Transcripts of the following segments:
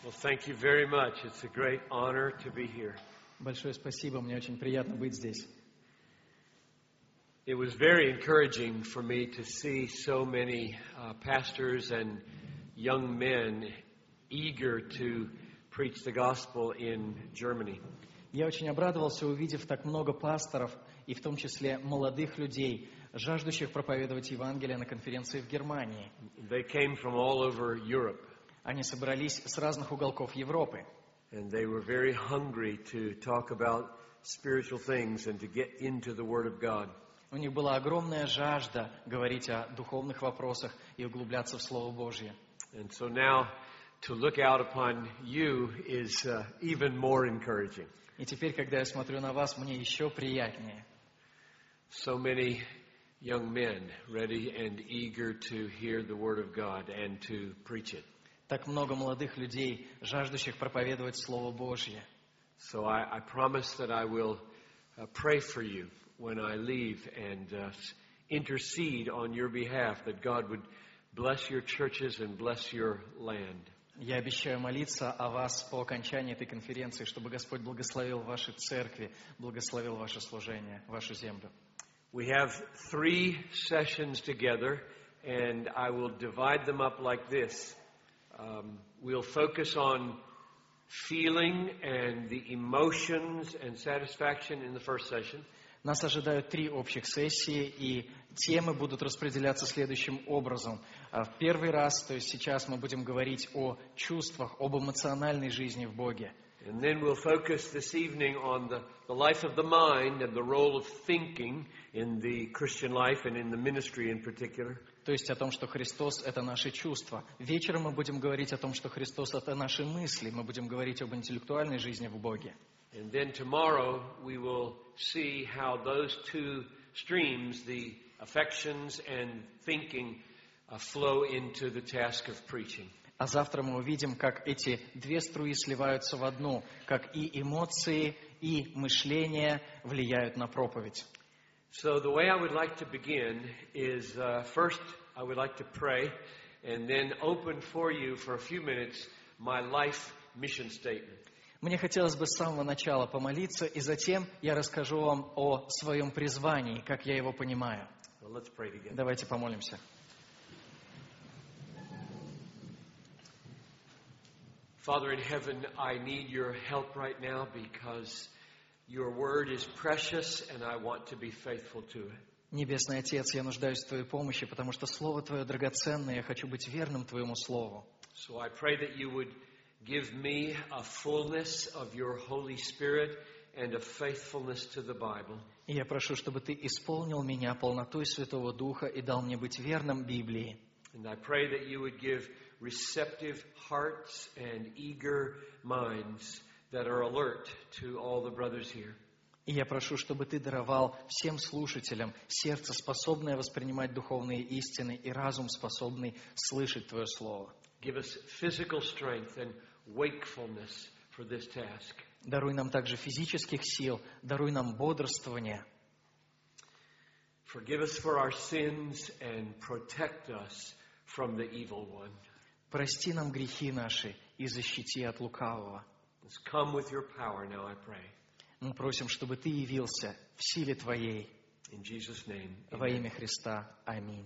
Well, thank you very much. It's a great honor to be here. Большое спасибо, мне очень приятно быть здесь. It was very encouraging for me to see so many pastors and young men eager to preach the gospel in Germany. Я очень обрадовался, увидев так много пасторов, и в том числе молодых людей, жаждущих проповедовать Евангелие на конференции в Германии. They came from all over Europe. Они собрались с разных уголков Европы. And they were very hungry to talk about spiritual things and to get into the Word of God. У них была огромная жажда говорить о духовных вопросах и углубляться в Слово Божье. And so now to look out upon you is even more encouraging. И теперь, когда я смотрю на вас, мне еще приятнее. So many young men ready and eager to hear the Word of God and to preach it. Так много молодых людей, жаждущих проповедовать Слово Божье. So I promise that I will pray for you when I leave and intercede on your behalf, that God would bless your churches and bless your land. Я обещаю молиться о вас по окончании этой конференции, чтобы Господь благословил ваши церкви, благословил ваше служение, вашу землю. We have 3 sessions together, and I will divide them up like this. We'll focus on feeling and the emotions and satisfaction in the first session. Нас ожидают 3 общих сессии, и темы будут распределяться следующим образом. В первый раз, то есть сейчас мы будем говорить о чувствах, об эмоциональной жизни в Боге. And then we'll focus this evening on the life of the mind and the role of thinking in the Christian life and in the ministry in particular. То есть о том, что Христос – это наши чувства. Вечером мы будем говорить о том, что Христос – это наши мысли. Мы будем говорить об интеллектуальной жизни в Боге. And then tomorrow we will see how those 2 streams, the affections and thinking, flow into the task of preaching. А завтра мы увидим, как эти 2 струи сливаются в одну, как и эмоции, и мышление влияют на проповедь. So the way I would like to begin is first I would like to pray and then open for you for a few minutes my life mission statement. Мне хотелось бы с самого начала помолиться, и затем я расскажу вам о своем призвании, как я его понимаю. Well, let's pray together. Давайте помолимся. Father in heaven, I need your help right now because your word is precious and I want to be faithful to it. Небесный Отец, я нуждаюсь в Твоей помощи, потому что Слово Твое драгоценное, я хочу быть верным Твоему Слову. So I pray that you would give me a fullness of your Holy Spirit and a faithfulness to the Bible. И я прошу, чтобы Ты исполнил меня полнотой Святого Духа и дал мне быть верным Библии. And I pray that you would give receptive hearts and eager minds that are alert to all the brothers here. И я прошу, чтобы Ты даровал всем слушателям сердце, способное воспринимать духовные истины, и разум, способный слышать Твое Слово. Give us physical strength and wakefulness for this task. Даруй нам также физических сил, даруй нам бодрствование. Forgive us for our sins and protect us from the evil one. Прости нам грехи наши и защити от лукавого. Let's come with your power now, I pray. Мы просим, чтобы Ты явился в силе Твоей. In Jesus' name. Во имя Христа. Аминь.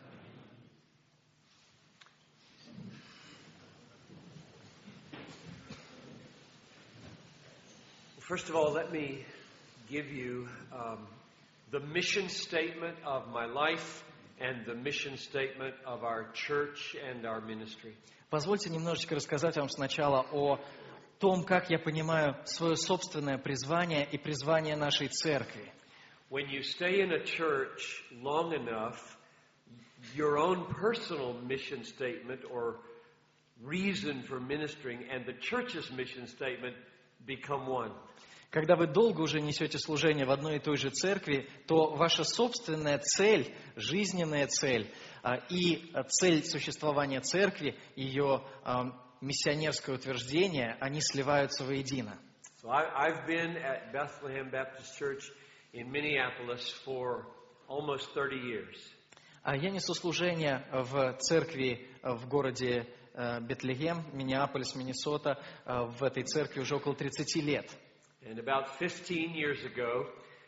First of all, let me give you the mission statement of my life and the mission statement of our church and our ministry. Позвольте немножечко рассказать вам сначала о том, как я понимаю свое собственное призвание и призвание нашей церкви. When you stay in a church long enough, your own personal mission statement or reason for ministering and the church's mission statement become one. Когда вы долго уже несете служение в одной и той же церкви, то ваша собственная цель, жизненная цель и цель существования церкви, ее миссионерское утверждение, они сливаются воедино. So I've been at Bethlehem Baptist Church in Minneapolis for almost 30 years. Я несу служение в церкви в городе Бетлегем, Миннеаполис, Миннесота, в этой церкви уже около 30 лет. And about 15 years ago,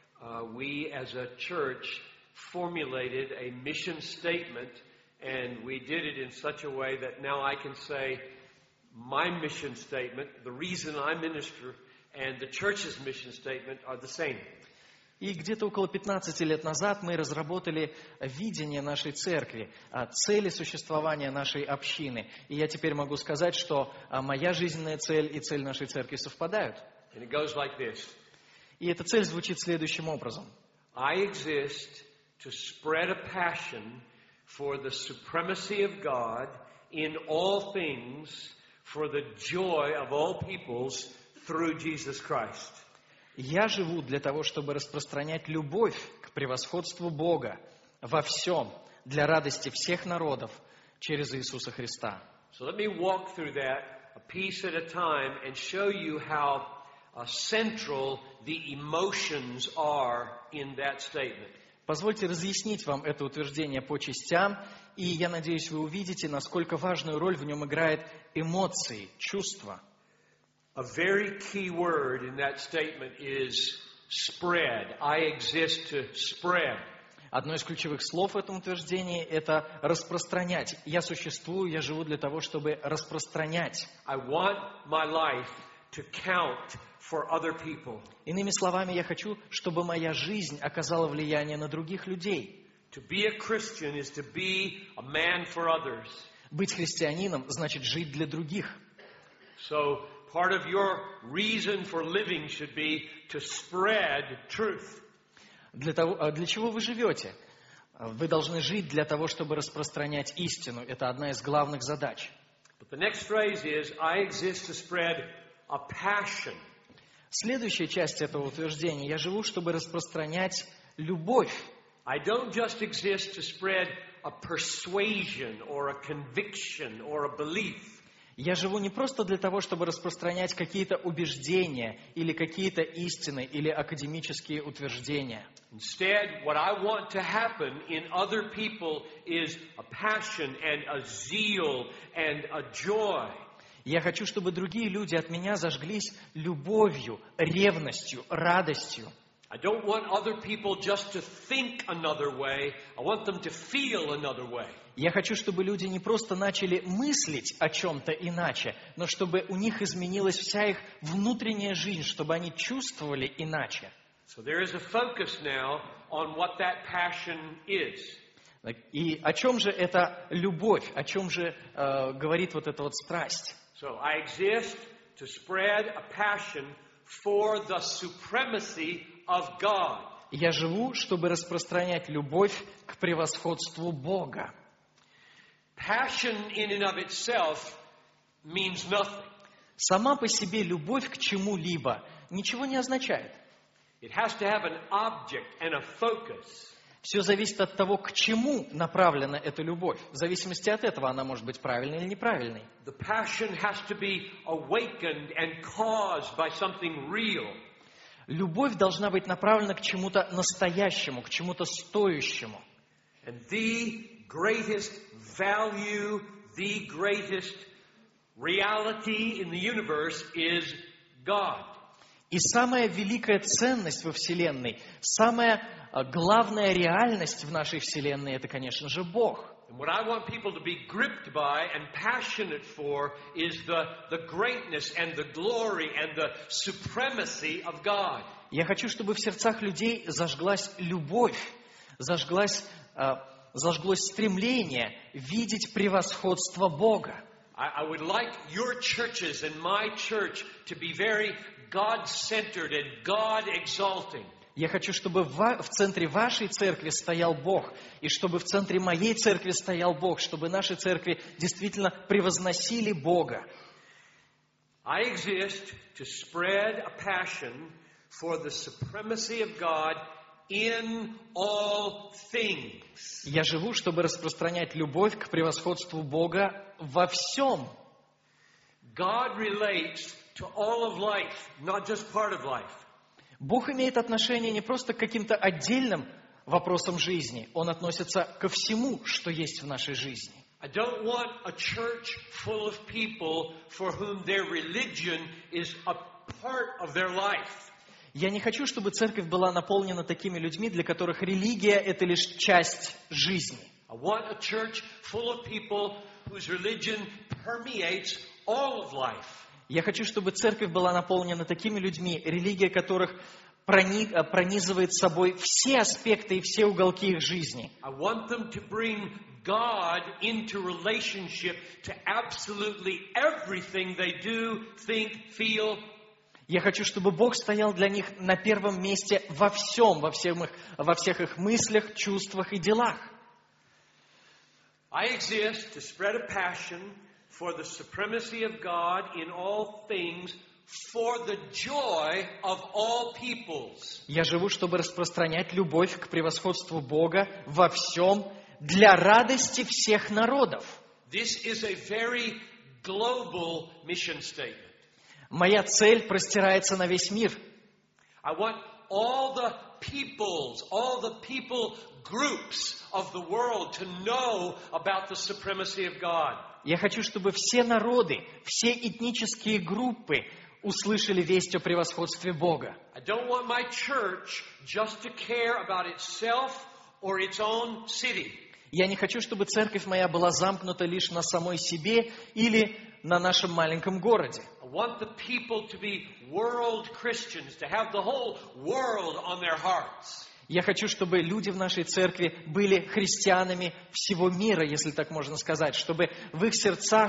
we as a church formulated a mission statement, and we did it in such a way that now I can say my mission statement, the reason I minister, and the church's mission statement are the same. И где-то около 15 лет назад мы разработали видение нашей церкви, цели существования нашей общины. И я теперь могу сказать, что моя жизненная цель и цель нашей церкви совпадают. And it goes like this. И эта цель звучит следующим образом. I exist to spread a passion for the supremacy of God in all things for the joy of all peoples through Jesus Christ. Я живу для того, чтобы распространять любовь к превосходству Бога во всем, для радости всех народов через Иисуса Христа. So let me walk through that a piece at a time and show you how central the emotions are in that statement. Позвольте разъяснить вам это утверждение по частям, и я надеюсь, вы увидите, насколько важную роль в нем играют эмоции, чувства. A very key word in that statement is spread. I exist to spread. Одно из ключевых слов в этом утверждении – это распространять. Я существую, я живу для того, чтобы распространять. I want my life to count for other people. Иными словами, я хочу, чтобы моя жизнь оказала влияние на других людей. To be a Christian is to be a man for others. Быть христианином значит жить для других. So part of your reason for living should be to spread truth. Для чего вы живете? Вы должны жить для того, чтобы распространять истину. Это одна из главных задач. But the next phrase is, I exist to spread a passion. Следующая часть этого утверждения. Я живу, чтобы распространять любовь. I don't just exist to spread a persuasion or a conviction or a belief. Я живу не просто для того, чтобы распространять какие-то убеждения или какие-то истины или академические утверждения. Instead, what I want to happen in other people is a passion and a zeal and a joy. Я хочу, чтобы другие люди от меня зажглись любовью, ревностью, радостью. I don't want other people just to think another way. I want them to feel another way. Я хочу, чтобы люди не просто начали мыслить о чем-то иначе, но чтобы у них изменилась вся их внутренняя жизнь, чтобы они чувствовали иначе. So there is a focus now on what that passion is. И о чем же эта любовь, о чем же говорит вот эта вот страсть? So I exist to spread a passion for the supremacy of God. Я живу, чтобы распространять любовь к превосходству Бога. Passion in and of itself means nothing. Сама по себе любовь к чему-либо ничего не означает. It has to have an object and a focus. Все зависит от того, к чему направлена эта любовь. В зависимости от этого она может быть правильной или неправильной. The passion has to be awakened and caused by something real. Любовь должна быть направлена к чему-то настоящему, к чему-то стоящему. And the greatest value, the greatest reality in the universe is God. И самая великая ценность во Вселенной, самая главная реальность в нашей Вселенной, это, конечно же, Бог. And what I want people to be gripped by and passionate for is the greatness and the glory and the supremacy of God. Я хочу, чтобы в сердцах людей зажглась любовь, зажглось стремление видеть превосходство Бога. I would like your churches and my church to be very God-centered and God-exalting. Я хочу, чтобы в центре вашей церкви стоял Бог, и чтобы в центре моей церкви стоял Бог, чтобы наши церкви действительно превозносили Бога. I exist to spread a passion for the supremacy of God in all things. Я живу, чтобы распространять любовь к превосходству Бога во всем. God relates to all of life, not just part of life. Бог имеет отношение не просто к каким-то отдельным вопросам жизни, Он относится ко всему, что есть в нашей жизни. I don't want a church full of people for whom their religion is a part of their life. Я не хочу, чтобы церковь была наполнена такими людьми, для которых религия – это лишь часть жизни. I want a church full of people whose religion permeates all of life. Я хочу, чтобы церковь была наполнена такими людьми, религия которых пронизывает собой все аспекты и все уголки их жизни. I want them to bring God into relationship to absolutely everything they do, think, feel. Я хочу, чтобы Бог стоял для них на первом месте во всем, во всех их мыслях, чувствах и делах. I exist to spread a passion for the supremacy of God in all things, for the joy of all peoples. Я живу, чтобы распространять любовь к превосходству Бога во всем, для радости всех народов. This is a very global mission statement. Моя цель простирается на весь мир. I want all the peoples, all the people groups of the world to know about the supremacy of God. Я хочу, чтобы все народы, все этнические группы услышали весть о превосходстве Бога. I don't want my church just to care about itself or its own city. Я не хочу, чтобы церковь моя была замкнута лишь на самой себе или на нашем маленьком городе. I want the people to be world Christians, to have the whole world on their hearts. Я хочу, чтобы люди в нашей церкви были христианами всего мира, если так можно сказать, чтобы в их сердцах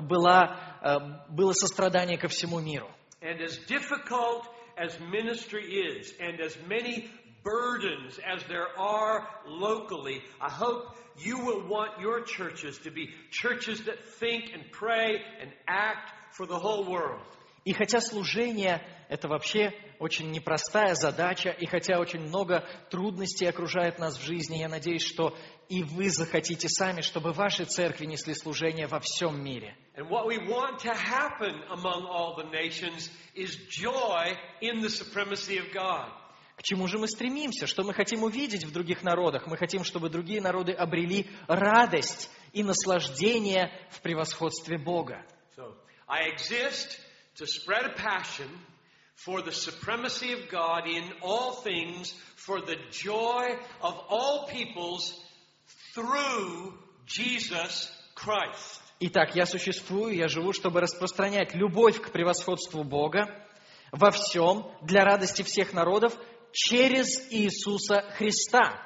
было сострадание ко всему миру. And as difficult as ministry is, and as many burdens as there are locally, I hope you will want your churches to be churches that think and pray and act for the whole world. И хотя служение – это вообще очень непростая задача, и хотя очень много трудностей окружает нас в жизни, я надеюсь, что и вы захотите сами, чтобы ваши церкви несли служение во всем мире. And what we want to happen among all the nations is joy in the supremacy of God. К чему же мы стремимся? Что мы хотим увидеть в других народах? Мы хотим, чтобы другие народы обрели радость и наслаждение в превосходстве Бога. So, I exist to spread a passion for the supremacy of God in all things, for the joy of all peoples through Jesus Christ. Итак, я существую, я живу, чтобы распространять любовь к превосходству Бога во всем, для радости всех народов, через Иисуса Христа.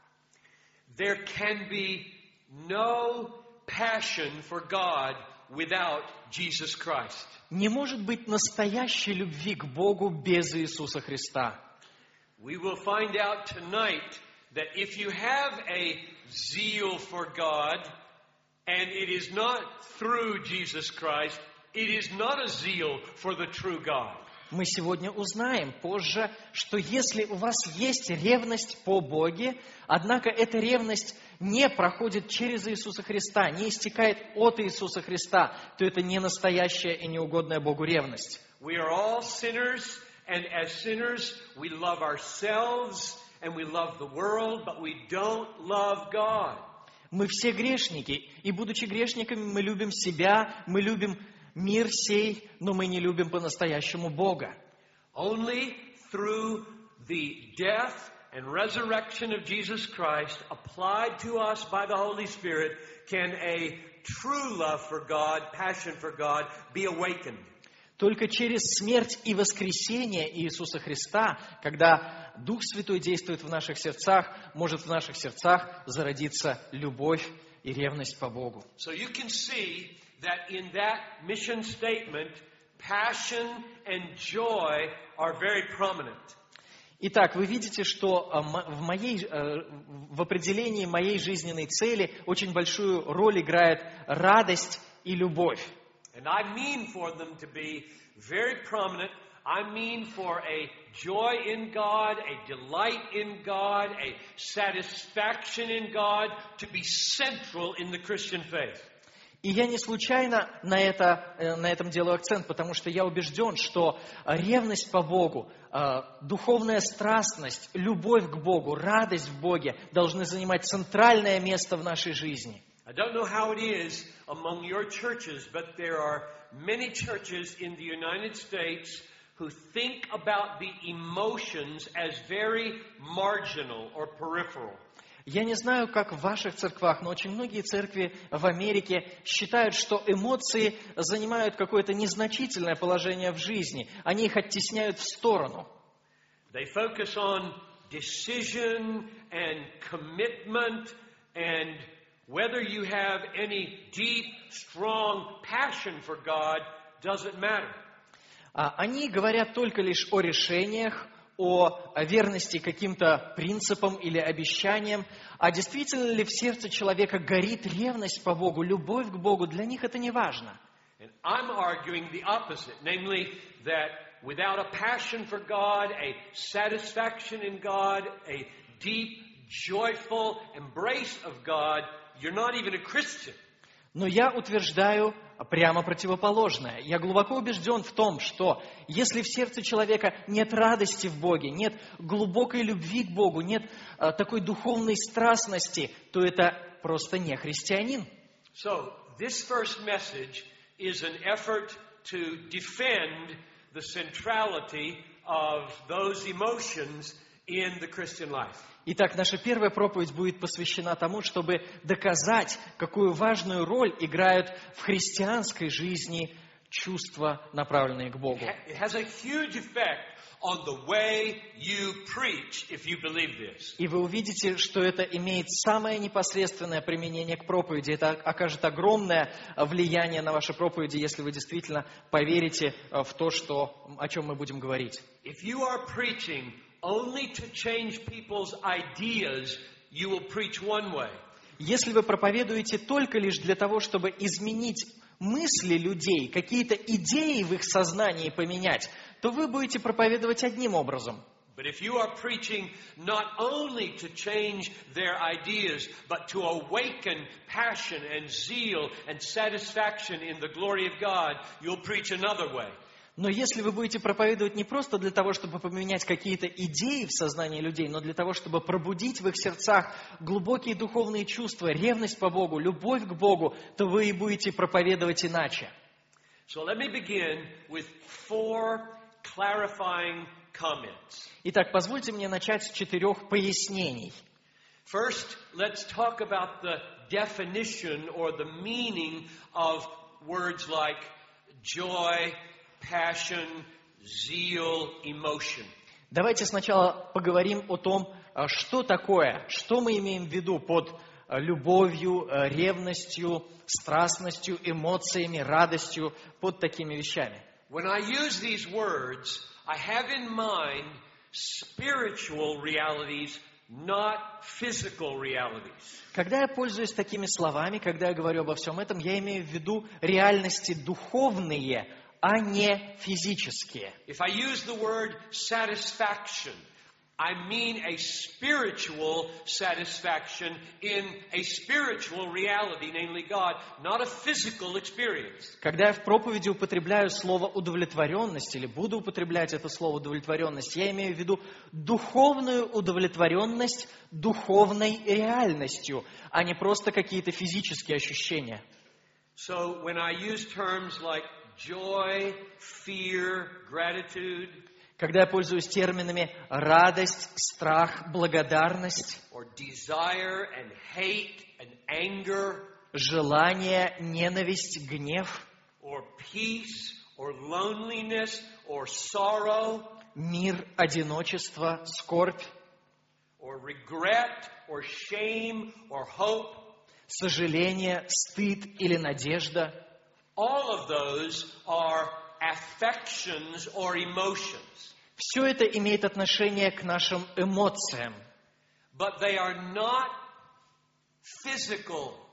There can be no passion for God without Jesus Christ. Не может быть настоящей любви к Богу без Иисуса Христа. We will find out tonight that if you have a zeal for God and it is not through Jesus Christ, it is not a zeal for the true God. Мы сегодня узнаем позже, что если у вас есть ревность по Боге, однако эта ревность не проходит через Иисуса Христа, не истекает от Иисуса Христа, то это не настоящая и неугодная Богу ревность. We are all sinners, and as sinners we love ourselves and we love the world, but we don't love God. Мы все грешники, и будучи грешниками, мы любим себя, мы любим мир сей, но мы не любим по-настоящему Бога. Only through the death and resurrection of Jesus Christ, applied to us by the Holy Spirit, can a true love for God, passion for God, be awakened. Только через смерть и воскресение Иисуса Христа, когда Дух Святой действует в наших сердцах, может в наших сердцах зародиться любовь и ревность по Богу. So you can see that in that mission statement, passion and joy are very prominent. Итак, вы видите, что в определении моей жизненной цели очень большую роль играет радость и любовь. And I mean for them to be very prominent. I mean for a joy in God, a delight in God, a satisfaction in God to be central in the Christian faith. И я не случайно на этом делаю акцент, потому что я убежден, что ревность по Богу, духовная страстность, любовь к Богу, радость в Боге должны занимать центральное место в нашей жизни. I don't know how it is among your churches, but there are many churches in the United States who think about the emotions as very marginal or peripheral. Я не знаю, как в ваших церквах, но очень многие церкви в Америке считают, что эмоции занимают какое-то незначительное положение в жизни. Они их оттесняют в сторону. They focus on decision and commitment and whether you have any deep, strong passion for God doesn't matter. Они говорят только лишь о решениях, о верности каким-то принципам или обещаниям, а действительно ли в сердце человека горит ревность по Богу, любовь к Богу, для них это не важно. And I'm arguing the opposite, namely that without a passion for God, a satisfaction in God, a deep, joyful embrace of God, you're not even a Christian. Но я утверждаю прямо противоположное. Я глубоко убежден в том, что если в сердце человека нет радости в Боге, нет глубокой любви к Богу, нет такой духовной страстности, то это просто не христианин. So, this first message is an effort to defend the centrality of those emotions in the Christian life. Итак, наша первая проповедь будет посвящена тому, чтобы доказать, какую важную роль играют в христианской жизни чувства, направленные к Богу. It has a huge effect on the way you preach if you believe this. И вы увидите, что это имеет самое непосредственное применение к проповеди. Это окажет огромное влияние на ваши проповеди, если вы действительно поверите в то, о чем мы будем говорить. If you are preaching only to change people's ideas, you will preach one way. Если вы проповедуете только лишь для того, чтобы изменить мысли людей, какие-то идеи в их сознании поменять, то вы будете проповедовать одним образом. But if you are preaching not only to change their ideas, but to awaken passion and zeal and satisfaction in the glory of God, you'll preach another way. Но если вы будете проповедовать не просто для того, чтобы поменять какие-то идеи в сознании людей, но для того, чтобы пробудить в их сердцах глубокие духовные чувства, ревность по Богу, любовь к Богу, то вы и будете проповедовать иначе. So let me begin with 4 clarifying comments. Итак, позвольте мне начать с 4 пояснений. First, let's talk about the definition or the meaning of words like joy, passion, zeal, emotion. Давайте сначала поговорим о том, что такое, что мы имеем в виду под любовью, ревностью, страстностью, эмоциями, радостью, под такими вещами. When I use these words, I have in mind spiritual realities, not physical realities. Когда я пользуюсь такими словами, когда я говорю обо всем этом, я имею в виду реальности духовные, а не физические. If I use the word satisfaction, I mean a spiritual satisfaction in a spiritual reality, namely God, not a physical experience. Когда я в проповеди употребляю слово удовлетворенность или буду употреблять это слово удовлетворенность, я имею в виду духовную удовлетворенность духовной реальностью, а не просто какие-то физические ощущения. So when I use terms like joy, fear, gratitude, когда я пользуюсь терминами радость, страх, благодарность, or desire and hate and anger, желание, ненависть, гнев, or peace, or loneliness, or sorrow, мир, одиночество, скорбь, or regret, or shame, or hope, сожаление, стыд или надежда, all of those are affections or emotions. все это имеет отношение к нашим эмоциям. But they are not physical.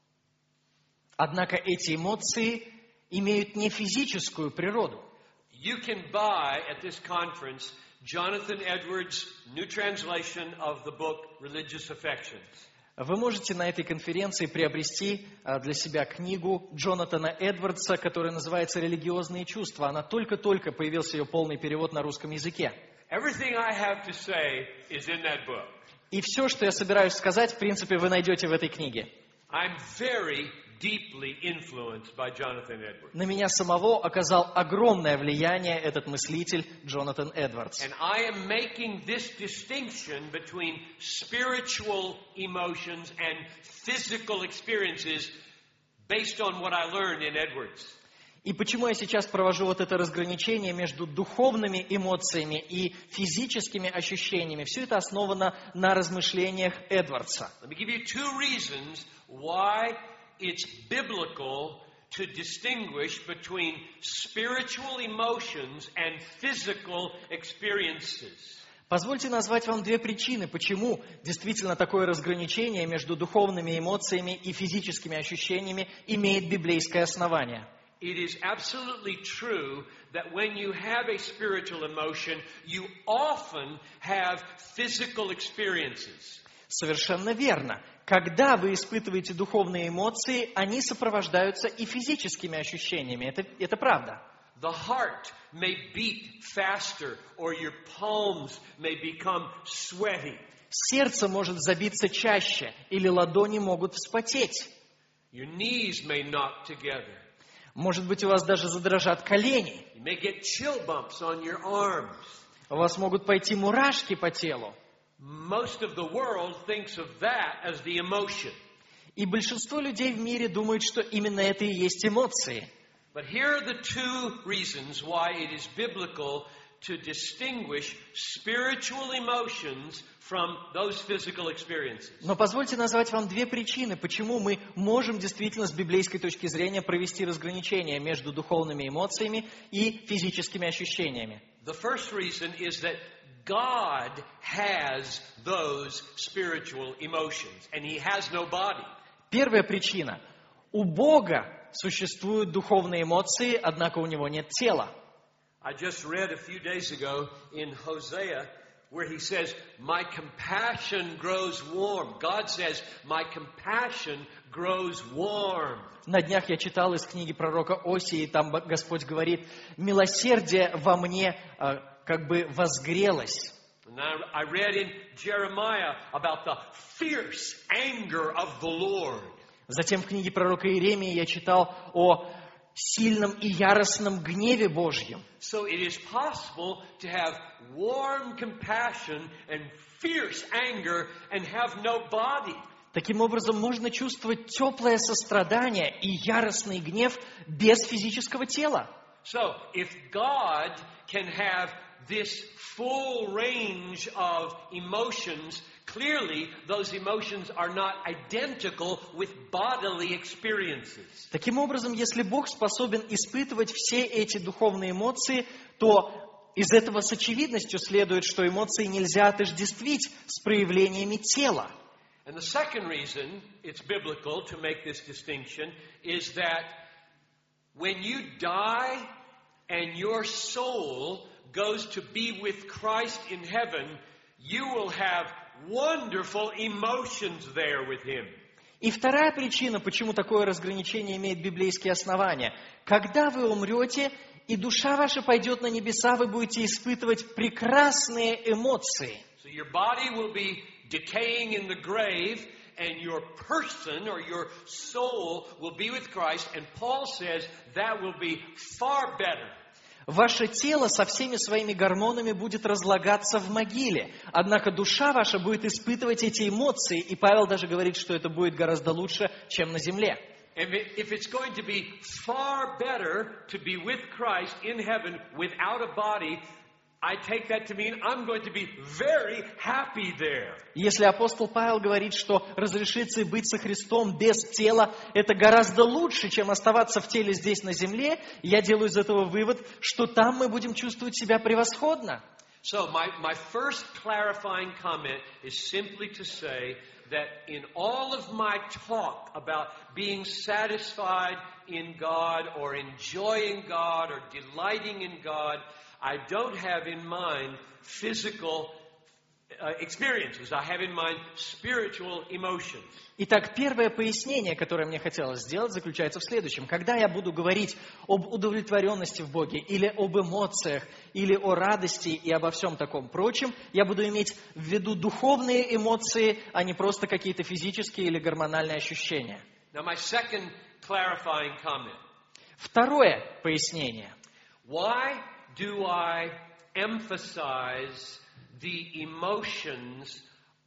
Однако эти эмоции имеют не физическую природу. You can buy at this conference Jonathan Edwards' new translation of the book Religious Affections. Вы можете на этой конференции приобрести для себя книгу Джонатана Эдвардса, которая называется «Религиозные чувства». Она только-только появился ее полный перевод на русском языке. Everything I have to say is in that book. И все, что я собираюсь сказать, в принципе, вы найдете в этой книге. I'm very deeply influenced by Jonathan Edwards. На меня самого оказал огромное влияние этот мыслитель Джонатан Эдвардс. And I am making this distinction between spiritual emotions and physical experiences based on what I learned in Edwards. И почему я сейчас провожу вот это разграничение между духовными эмоциями и физическими ощущениями? Все это основано на размышлениях Эдвардса. Let me give you two reasons why it's biblical to distinguish between spiritual emotions and physical experiences. Позвольте назвать вам две причины, почему действительно такое разграничение между духовными эмоциями и физическими ощущениями имеет библейское основание. It is absolutely true that when you have a spiritual emotion, you often have physical experiences. Совершенно верно. Когда вы испытываете духовные эмоции, они сопровождаются и физическими ощущениями. Это правда. The heart may beat faster, or your palms may become sweaty. Сердце может забиться чаще, или ладони могут вспотеть. Your knees may knock together. Может быть, у вас даже задрожат колени. You may get chill bumps on your arms. У вас могут пойти мурашки по телу. Most of the world thinks of that as the emotion. И большинство людей в мире думают, что именно это и есть эмоции. But here are the two reasons why it is biblical to distinguish spiritual emotions from those physical experiences. Но позвольте назвать вам две причины, почему мы можем действительно с библейской точки зрения провести разграничение между духовными эмоциями и физическими ощущениями. The first reason is that God has those spiritual emotions, and He has no body. Первая причина. У Бога существуют духовные эмоции, однако у Него нет тела. I just read a few days ago in Hosea where he says, my compassion grows warm. God says, my compassion grows warm. На днях я читал из книги пророка Осии, там Господь говорит, милосердие во мне как бы возгрелось. And I read in Jeremiah about the fierce anger of the Lord. Затем в книге пророка Иеремии я читал о сильном и яростном гневе Божьем. So it is possible to have warm compassion and fierce anger and have no body. Таким образом, можно чувствовать теплое сострадание и яростный гнев без физического тела. So if God can have this full range of emotions, clearly those emotions are not identical with bodily experiences. Таким образом, если Бог способен испытывать все эти духовные эмоции, то из этого с очевидностью следует, что эмоции нельзя отождествить с проявлениями тела. And the second reason it's biblical to make this distinction is that when you die and your soul goes to be with Christ in heaven, you will have wonderful emotions there with Him. И вторая причина, почему такое разграничение имеет библейские основания. Когда вы умрете, и душа ваша пойдет на небеса, вы будете испытывать прекрасные эмоции. So your body will be decaying in the grave, and your person or your soul will be with Christ. And Paul says that will be far better. Ваше тело со всеми своими гормонами будет разлагаться в могиле. Однако душа ваша будет испытывать эти эмоции. И Павел даже говорит, что это будет гораздо лучше, чем на земле. And if it's going to be far better to be with Christ in heaven without a body, I take that to mean I'm going to be very happy there. Если апостол Павел говорит, что разрешится и быть со Христом без тела, это гораздо лучше, чем оставаться в теле здесь на земле, я делаю из этого вывод, что там мы будем чувствовать себя превосходно. So my first clarifying comment is simply to say that in all of my talk about being satisfied in God or enjoying God or delighting in God, I don't have in mind physical experiences. I have in mind spiritual emotions. Итак, первое пояснение, которое мне хотелось сделать, заключается в следующем. Когда я буду говорить об удовлетворенности в Боге, или об эмоциях, или о радости и обо всем таком прочем, я буду иметь в виду духовные эмоции, а не просто какие-то физические или гормональные ощущения. Now, my second clarifying comment. Второе пояснение. Why do I emphasize the emotions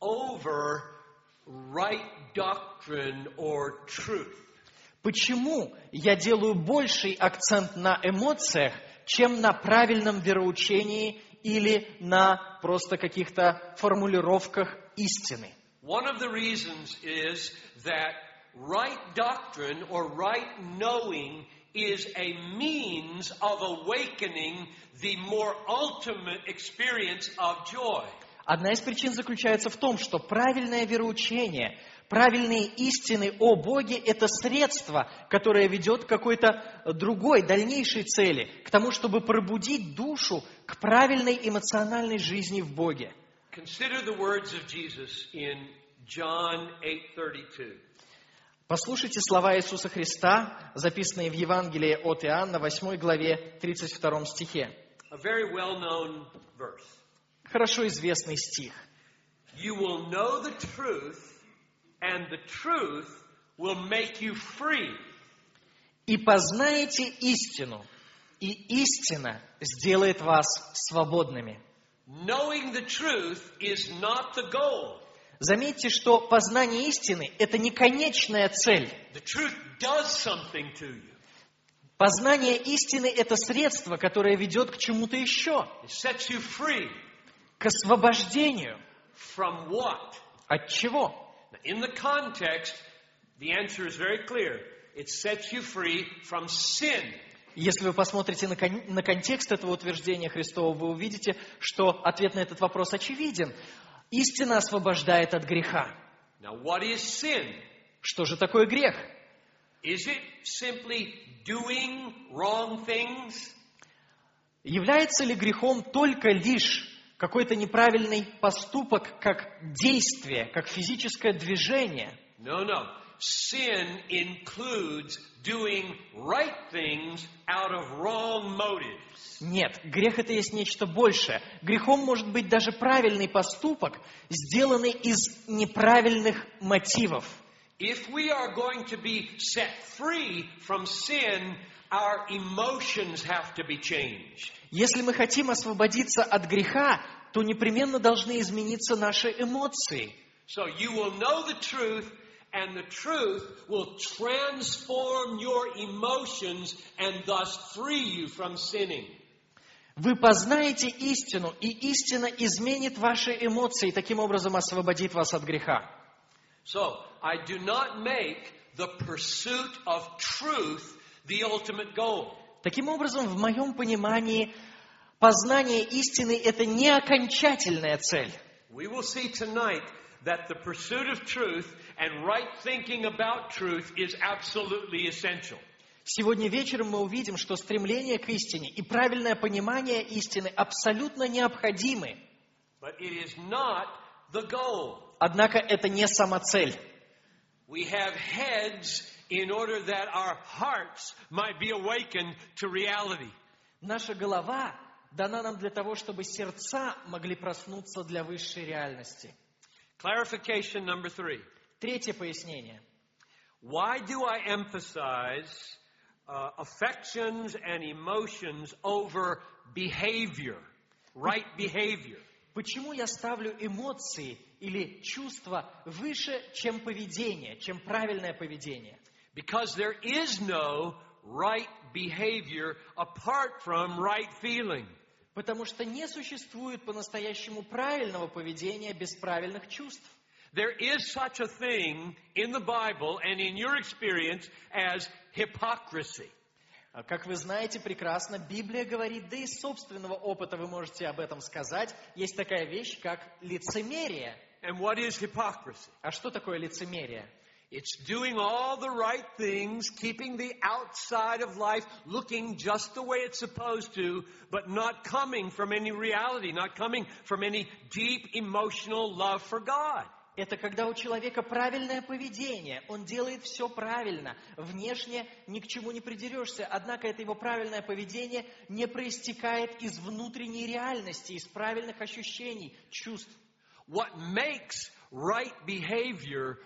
over right doctrine or truth? Почему я делаю больший акцент на эмоциях, чем на правильном вероучении или на просто каких-то формулировках истины? One of the reasons is that right doctrine or right knowing is a means of awakening the more ultimate experience of joy. Одна из причин заключается в том, что правильное вероучение, правильные истины о Боге – это средство, которое ведет к какой-то другой, дальнейшей цели, к тому, чтобы пробудить душу к правильной эмоциональной жизни в Боге. Consider the words of Jesus in John 8:32. Послушайте слова Иисуса Христа, записанные в Евангелии от Иоанна, 8 главе, 32 стихе. A very well-known verse. Хорошо известный стих. You will know the truth, and the truth will make you free. «И познаете истину, и истина сделает вас свободными». Knowing the truth is not the goal. Заметьте, что познание истины – это не конечная цель. The truth does something to you. Познание истины – это средство, которое ведет к чему-то еще, It sets you free к освобождению. from what? От чего? In the context, the answer is very clear. It sets you free from sin. Если вы посмотрите на контекст этого утверждения Христова, вы увидите, что ответ на этот вопрос очевиден. Истина освобождает от греха. Now, what is sin? Что же такое грех? Is it simply doing wrong things? Является ли грехом только лишь какой-то неправильный поступок, как действие, как физическое движение? No, no. Sin includes doing right things out of wrong motives. Нет, грех – это есть нечто большее. Грехом может быть даже правильный поступок, сделанный из неправильных мотивов. If we are going to be set free from sin, our emotions have to be changed. Если мы хотим освободиться от греха, то непременно должны измениться наши эмоции. So you will know the truth, and the truth will transform your emotions and thus free you from sinning. Вы познаете истину, и истина изменит ваши эмоции, и таким образом освободит вас от греха. So, I do not make the pursuit of truth the ultimate goal. Таким образом, в моем понимании, познание истины – это не окончательная цель. We will see tonight that the pursuit of truth and right thinking about truth is absolutely essential. Сегодня вечером мы увидим, что стремление к истине и правильное понимание истины абсолютно необходимы. But it is not the goal. Однако это не самоцель. We have heads in order that our hearts might be awakened to reality. Наша голова дана нам для того, чтобы сердца могли проснуться для высшей реальности. Clarification number 3. Третье пояснение. Why do I emphasize affections and emotions over behavior, right behavior? Почему я ставлю эмоции или чувства выше, чем поведение, чем правильное поведение? Because there is no right behavior apart from right feeling. Потому что не существует по-настоящему правильного поведения без правильных чувств. There is such a thing in the Bible and in your experience as hypocrisy. Как вы знаете прекрасно, Библия говорит, да и из собственного опыта вы можете об этом сказать, есть такая вещь, как лицемерие. And what is hypocrisy? А что такое лицемерие? It's doing all the right things, keeping the outside of life looking just the way it's supposed to, but not coming from any reality, not coming from any deep emotional love for God. Это когда у человека правильное поведение, он делает все правильно, внешне ни к чему не придерешься, однако это его правильное поведение не проистекает из внутренней реальности, из правильных ощущений, чувств. What makes right behavior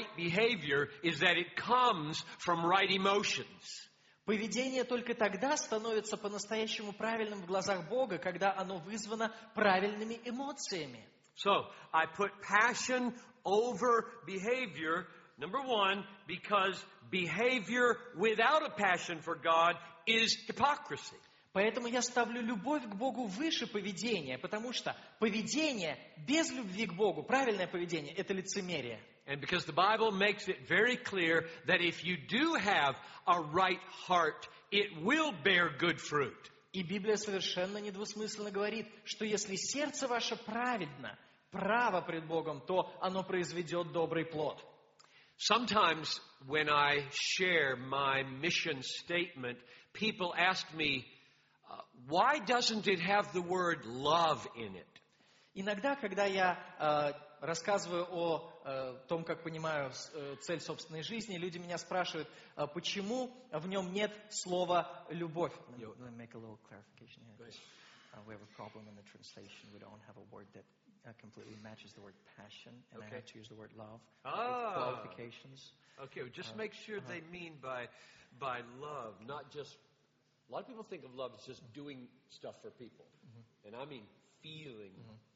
is that it comes from right emotions. Поведение только тогда становится по-настоящему правильным в глазах Бога, когда оно вызвано правильными эмоциями. So, I put passion over behavior, number one, because behavior without a passion for God is hypocrisy. Поэтому я ставлю любовь к Богу выше поведения, потому что поведение без любви к Богу, правильное поведение, это лицемерие. And because the Bible makes it very clear that if you do have a right heart, it will bear good fruit. И Библия совершенно недвусмысленно говорит, что если сердце ваше праведно, право пред Богом, то оно произведет добрый плод. Sometimes when I share my mission statement, people ask me, why doesn't it have the word love in it? Иногда, когда я рассказываю о том, как понимаю цель собственной жизни, люди меня спрашивают, почему в нем нет слова «любовь». Let me make a little clarification here. We have a problem in the translation. We don't have a word that completely matches the word passion, and I have to use the word love with qualifications. Okay, well, just make sure they mean by love, not just... A lot of people think of love as just doing stuff for people. And I mean feeling.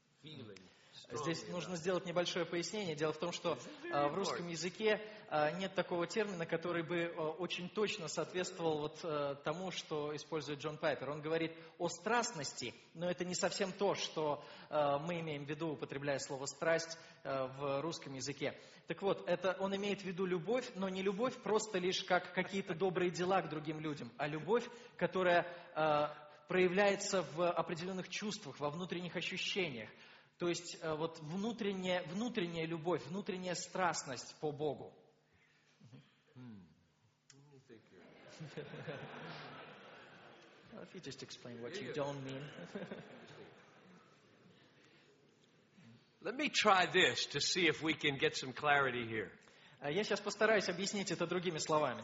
Здесь нужно сделать небольшое пояснение. Дело в том, что в русском языке нет такого термина, который бы очень точно соответствовал вот тому, что использует Джон Пайпер. Он говорит о страстности, но это не совсем то, что мы имеем в виду, употребляя слово «страсть» в русском языке. Так вот, он имеет в виду любовь, но не любовь просто лишь как какие-то добрые дела к другим людям, а любовь, которая проявляется в определенных чувствах, во внутренних ощущениях. То есть вот внутренняя любовь, внутренняя страстность по Богу. If you just explain what you don't mean. Let me try this to see if we can get some clarity here. Я сейчас постараюсь объяснить это другими словами.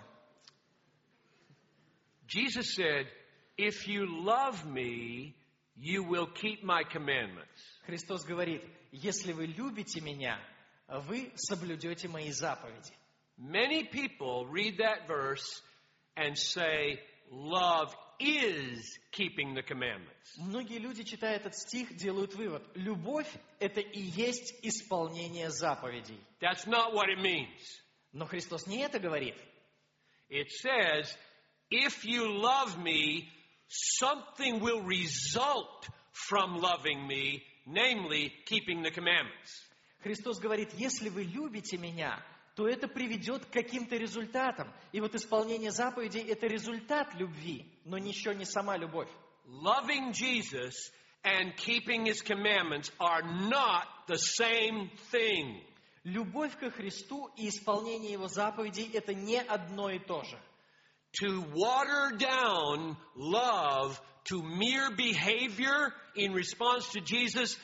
Jesus said, if you love me, you will keep my commandments. Христос говорит, если вы любите меня, вы соблюдете мои заповеди. Many people read that verse and say, love is keeping the commandments. Многие люди, читая этот стих, делают вывод. Любовь – это и есть исполнение заповедей. That's not what it means. Но Христос не это говорит. It says, if you love me, something will result from loving me, namely keeping the commandments. Христос говорит, если вы любите меня, то это приведет к каким-то результатам. И вот исполнение заповедей – это результат любви, но еще не сама любовь. Loving Jesus and keeping His commandments are not the same thing. Любовь ко Христу и исполнение Его заповедей – это не одно и то же. To water down love to mere behavior in response to Jesus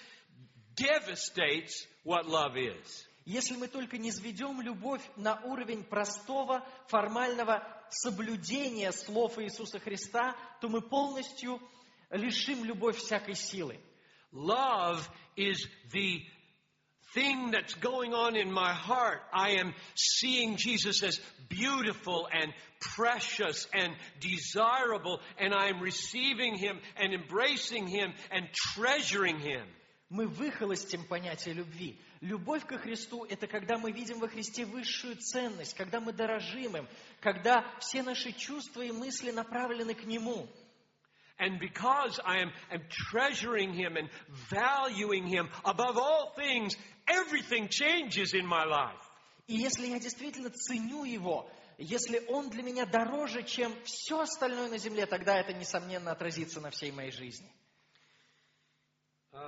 devastates what love is. Если мы только не сведем любовь на уровень простого, формального соблюдения слов Иисуса Христа, то мы полностью лишим любовь всякой силы. Love is the thing that's going on in my heart. I am seeing Jesus as beautiful and precious and desirable, and I am receiving Him and embracing Him and treasuring Him. Мы выхолостим понятие любви. Любовь ко Христу – это когда мы видим во Христе высшую ценность, когда мы дорожим им, когда все наши чувства и мысли направлены к Нему. And because I am treasuring Him and valuing Him above all things, everything changes in my life. И если я действительно ценю Его, если Он для меня дороже, чем все остальное на земле, тогда это, несомненно, отразится на всей моей жизни.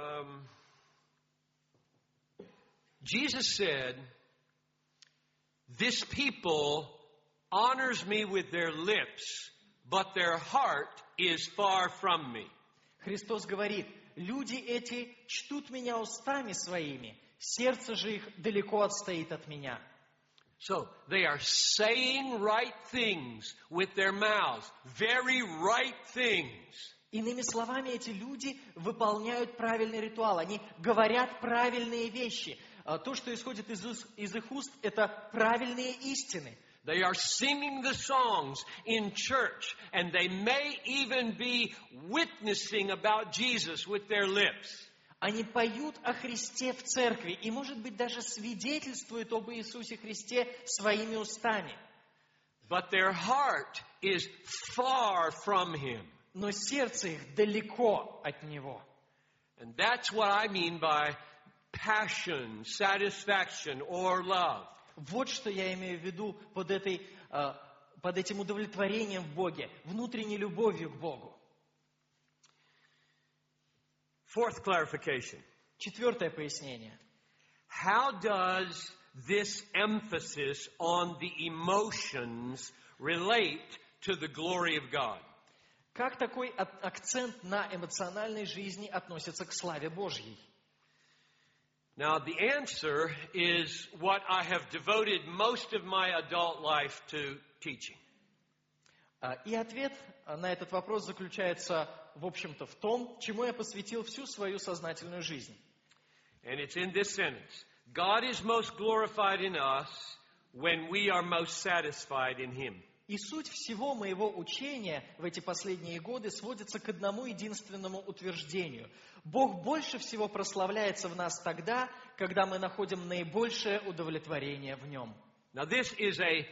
Jesus said this people honors me with their lips, but their heart is far from me. Христос говорит, люди эти чтут меня устами своими, сердце же их далеко отстоит от меня. So they are saying right things with their mouths, very right things. Иными словами, эти люди выполняют правильный ритуал, они говорят правильные вещи. То, что исходит из их уст, это правильные истины. They are singing the songs in church, and they may even be witnessing about Jesus with their lips. Они поют о Христе в церкви и, может быть, даже свидетельствуют об Иисусе Христе своими устами. But their heart is far from Him. Но сердце их далеко от Него. And that's what I mean by passion, satisfaction, or love. Вот что я имею в виду под этим удовлетворением в Боге, внутренней любовью к Богу. Fourth clarification. Четвертое пояснение. How does this emphasis on the emotions relate to the glory of God? Как такой акцент на эмоциональной жизни относится к славе Божьей? Now, the answer is what I have devoted most of my adult life to teaching. И ответ на этот вопрос заключается, в общем-то, в том, чему я посвятил всю свою сознательную жизнь. And it's in this sentence. God is most glorified in us when we are most satisfied in Him. И суть всего моего учения в эти последние годы сводится к одному единственному утверждению. Бог больше всего прославляется в нас тогда, когда мы находим наибольшее удовлетворение в Нем. Now this is a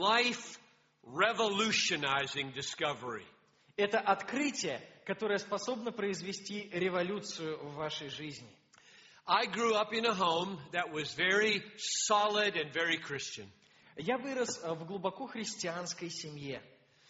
life-revolutionizing discovery. Это открытие, которое способно произвести революцию в вашей жизни. I grew up in a home that was very solid and very Christian. Я вырос в глубоко христианской семье.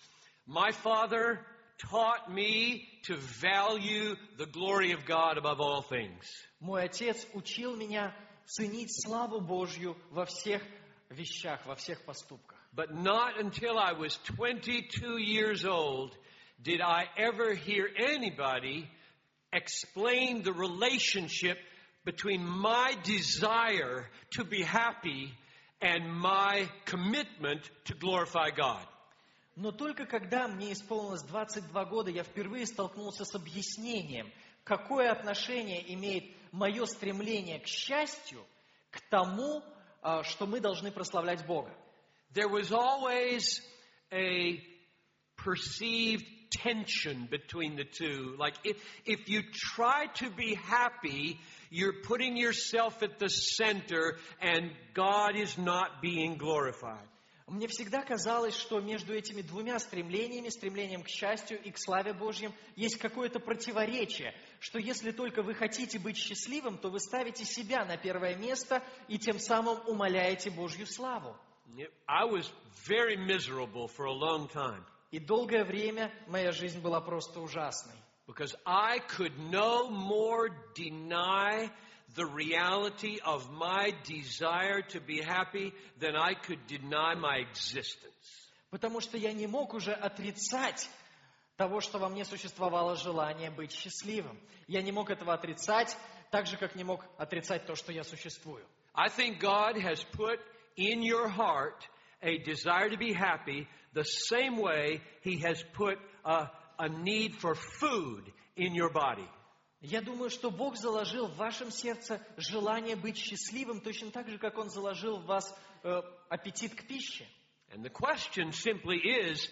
My father taught me to value the glory of God above all things. Мой отец учил меня ценить славу Божью во всех вещах, во всех поступках. But not until I was 22 years old did I ever hear anybody explain the relationship between my desire to be happy and my commitment to glorify God. Но только когда мне исполнилось 22 года, я впервые столкнулся с объяснением, какое отношение имеет мое стремление к счастью к тому, что мы должны прославлять Бога. There was always a perceived tension between the two. Like if you try to be happy, you're putting yourself at the center and God is not being glorified. Мне всегда казалось, что между этими двумя стремлениями, стремлением к счастью и к славе Божьим, есть какое-то противоречие, что если только вы хотите быть счастливым, то вы ставите себя на первое место и тем самым умаляете Божью славу. I was very miserable for a long time. И долгое время моя жизнь была просто ужасной. Because I could no more deny the reality of my desire to be happy than I could deny my existence. Потому что я не мог уже отрицать того, что во мне существовало желание быть счастливым. Я не мог этого отрицать, так же, как не мог отрицать то, что я существую. I think God has put in your heart a desire to be happy the same way He has put a need for food in your body. Я думаю, что Бог заложил в вашем сердце желание быть счастливым, точно так же, как Он заложил в вас аппетит к пище. And the question simply is,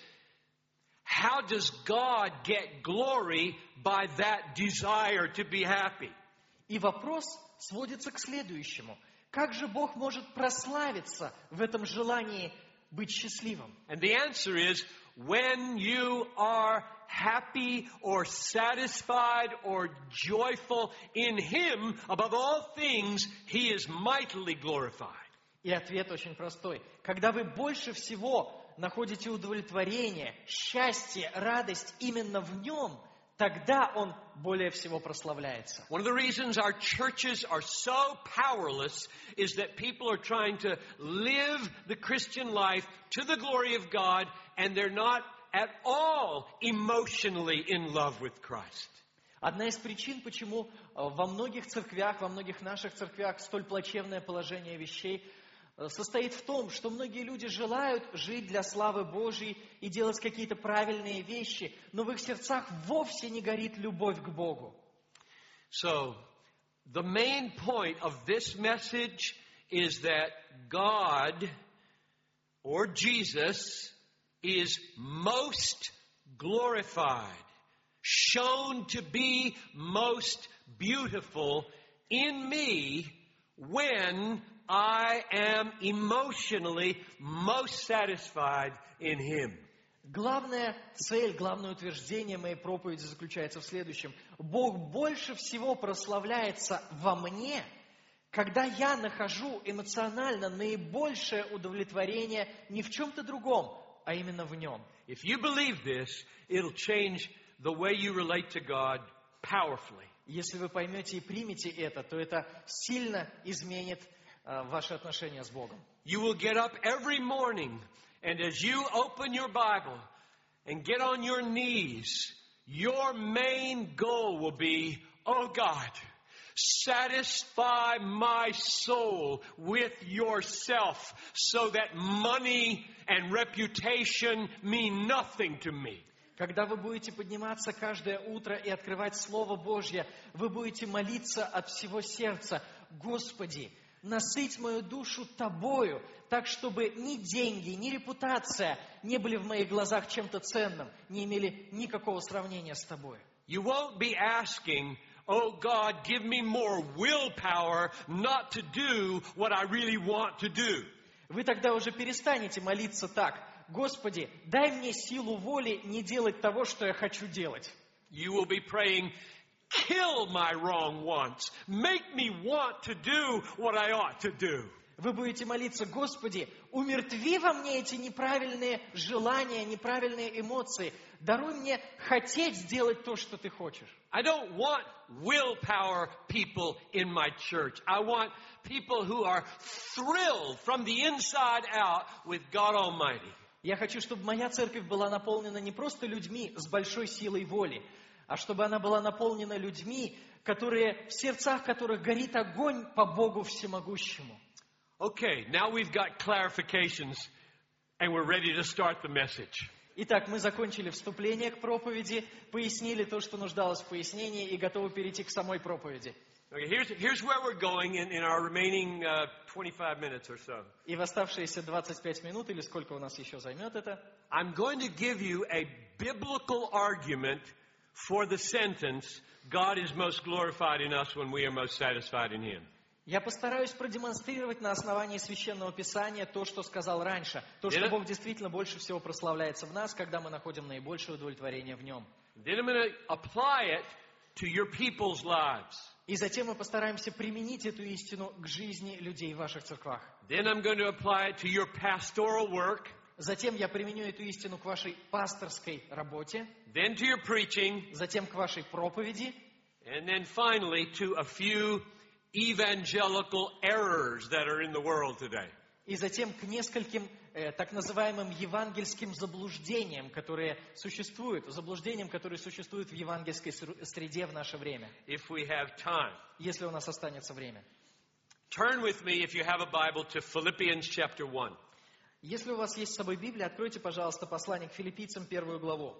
how does God get glory by that desire to be happy? И вопрос сводится к следующему. Как же Бог может прославиться в этом желании быть счастливым? And the answer is, when you are happy or satisfied or joyful in Him, above all things, He is mightily glorified. И ответ очень простой. Когда вы больше всего находите удовлетворение, счастье, радость именно в Нем, тогда Он более всего прославляется. One of the reasons our churches are so powerless is that people are trying to live the Christian life to the glory of God, and they're not at all emotionally in love with Christ. Одна из причин, почему во многих церквях, во многих наших церквях столь плачевное положение вещей, состоит в том, что многие люди желают жить для славы Божьей и делать какие-то правильные вещи, но в их сердцах вовсе не горит любовь к Богу. So, the main point of this message is that God, or Jesus, is most glorified, shown to be most beautiful in me when I am emotionally most satisfied in Him. Главная цель, главное утверждение моей проповеди заключается в следующем. Бог больше всего прославляется во мне, когда я нахожу эмоционально наибольшее удовлетворение не в чем-то другом, а именно в Нем. If you believe this, it'll change the way you relate to God powerfully. Если вы поймете и примете это, то это сильно изменит ваши отношения с Богом. You will get up every morning, and as you open your Bible and get on your knees, your main goal will be, oh God, satisfy my soul with yourself so that money and reputation mean nothing to me. Когда вы будете подниматься каждое утро и открывать Слово Божье, вы будете молиться от всего сердца: Господи, насыть мою душу Тобою, так, чтобы ни деньги, ни репутация не были в моих глазах чем-то ценным, не имели никакого сравнения с Тобой. You won't be asking, oh God, give me more willpower not to do what I really want to do. Вы тогда уже перестанете молиться так: Господи, дай мне силу воли не делать того, что я хочу делать. You will be praying, kill my wrong wants. Make me want to do what I ought to do. Вы будете молиться: Господи, умертви во мне эти неправильные желания, неправильные эмоции. Даруй мне хотеть сделать то, что Ты хочешь. I don't want willpower people in my church. I want people who are thrilled from the inside out with God Almighty. Я хочу, чтобы моя церковь была наполнена не просто людьми с большой силой воли, а чтобы она была наполнена людьми, в сердцах которых горит огонь по Богу Всемогущему. Okay, now we've got clarifications and we're ready to start the message. Итак, мы закончили вступление к проповеди, пояснили то, что нуждалось в пояснении, и готовы перейти к самой проповеди. Okay, here's where we're going in our remaining 25 minutes or so. И в оставшиеся 25 минут, или сколько у нас еще займет это, I'm going to give you a biblical argument for the sentence, God is most glorified in us when we are most satisfied in Him. я постараюсь продемонстрировать на основании Священного Писания то, что сказал раньше, то, что Бог действительно больше всего прославляется в нас, когда мы находим наибольшее удовлетворение в Нем. Then I'm going to apply it to your people's lives. И затем мы постараемся применить эту истину к жизни людей в ваших церквах. Then I'm going to apply it to your pastoral work. Затем я применю эту истину к вашей пасторской работе. Then to your preaching. Затем к вашей проповеди. And then finally to a few evangelical errors that are in the world today. И затем к нескольким так называемым евангельским заблуждениям, которые существуют, заблуждениям, которые существуют в евангельской среде в наше время. If we have time. Если у нас останется время. Turn with me, if you have a Bible, to Philippians chapter 1. Если у вас есть с собой Библия, откройте, пожалуйста, послание к Филиппийцам, 1 главу.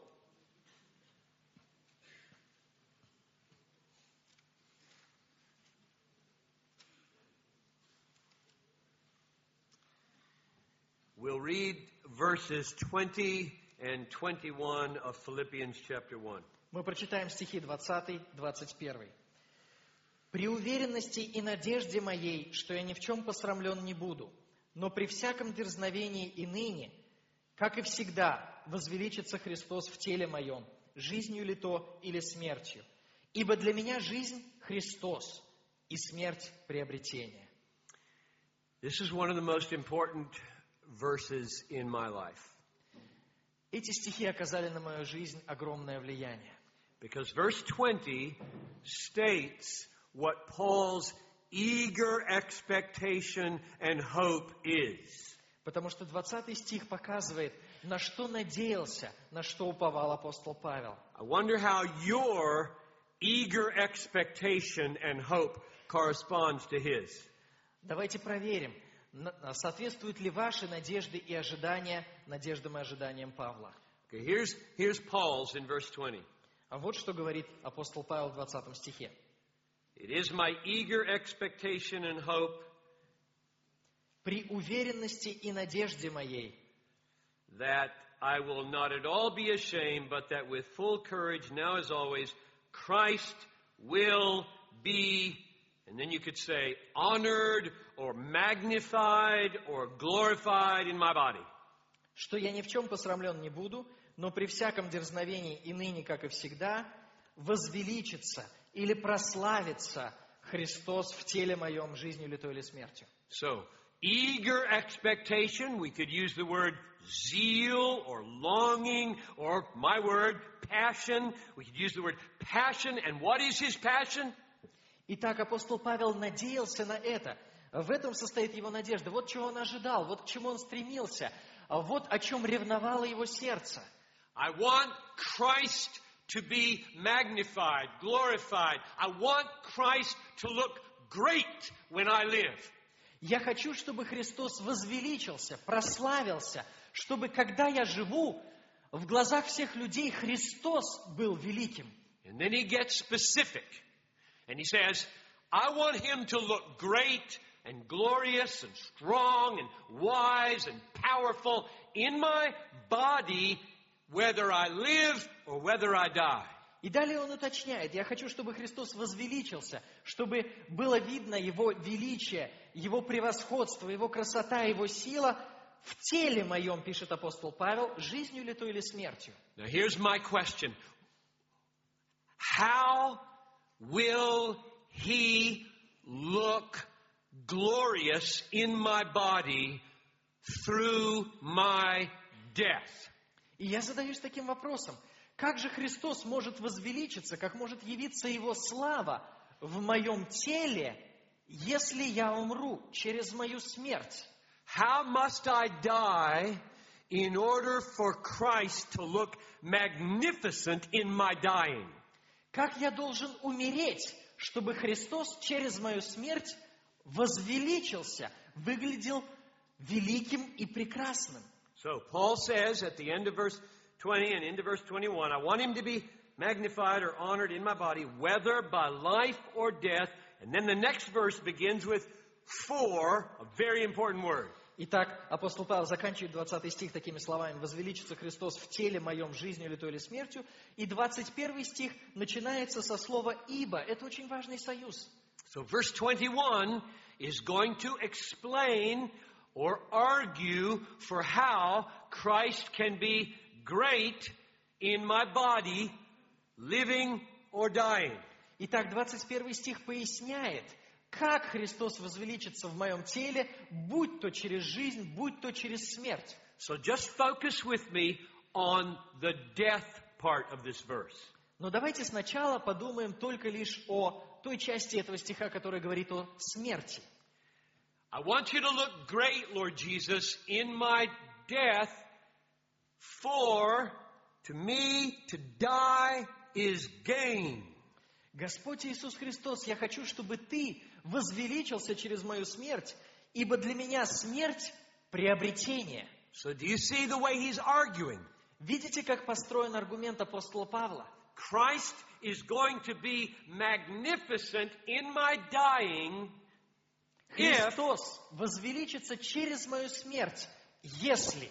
We'll read verses 20 and 21 of Philippians chapter 1. Мы прочитаем стихи 20, 21. «При уверенности и надежде моей, что я ни в чем посрамлен не буду, но при всяком дерзновении и ныне, как и всегда, возвеличится Христос в теле моем, жизнью ли то или смертью. Ибо для меня жизнь – Христос, и смерть – приобретение». This is one of the most important verses in my life. Эти стихи оказали на мою жизнь огромное влияние. Because verse 20 states what Paul's eager expectation and hope is. Потому что 20 стих показывает, на что надеялся, на что уповал апостол Павел. I wonder how your eager expectation and hope corresponds to his. Давайте проверим, соответствуют ли ваши надежды и ожидания надеждам и ожиданиям Павла. Okay, here's Paul's in verse 20. А вот что говорит апостол Павел в 20 стихе. It is my eager expectation and hope «При уверенности и надежде моей, that I will not at all be ashamed, but that with full courage, now as always, Christ will be," and then you could say, "honored or magnified or glorified in my body." что я ни в чем посрамлен не буду, но при всяком дерзновении и ныне, как и всегда, возвеличится или прославится Христос в теле моем жизнью ли то или смертью». So, eager expectation, we could use the word zeal or longing, or my word, passion. We could use the word passion. And what is his passion? Итак, апостол Павел надеялся на это. В этом состоит его надежда. Вот чего он ожидал, вот к чему он стремился, вот о чем ревновало его сердце. I want Christ to be magnified, glorified. I want Christ to look great when I live. Я хочу, чтобы Христос возвеличился, прославился, чтобы, когда я живу, в глазах всех людей Христос был великим. And then he gets specific. And he says, I want him to look great and glorious and strong and wise and powerful in my body, whether I live or whether I die. И далее он уточняет, я хочу, чтобы Христос возвеличился, чтобы было видно Его величие, Его превосходство, Его красота, Его сила в теле моем, пишет апостол Павел, жизнью ли то или смертью. Now here's my question. How will he look glorious in my body through my death? И я задаюсь таким вопросом. Как же Христос может возвеличиться, как может явиться Его слава в моем теле, если я умру через мою смерть? How must I die in order for Christ to look magnificent in my dying? Как я должен умереть, чтобы Христос через мою смерть возвеличился, выглядел великим и прекрасным? So Paul says at the end of verse 20 and into verse 21, I want him to be magnified or honored in my body, whether by life or death. And then the next verse begins with "for," a very important word. Итак, апостол Павел заканчивает 20 стих такими словами: «Возвеличится Христос в теле моем, жизнью ли то или смертью». И 21 стих начинается со слова «ибо». Это очень важный союз. So verse 21 is going to explain or argue for how Christ can be great in my body, living or dying. Итак, 21 стих поясняет, как Христос возвеличится в моем теле, будь то через жизнь, будь то через смерть. So just focus with me on the death part of this verse. Но давайте сначала подумаем только лишь о той части этого стиха, которая говорит о смерти. I want you to look great, Lord Jesus, in my death, for to me to die is gain. Господь Иисус Христос, я хочу, чтобы Ты возвеличился через мою смерть, ибо для меня смерть – приобретение. So do you see the way he's arguing? Видите, как построен аргумент апостола Павла? Christ is going to be magnificent in my dying if Христос возвеличится через мою смерть, если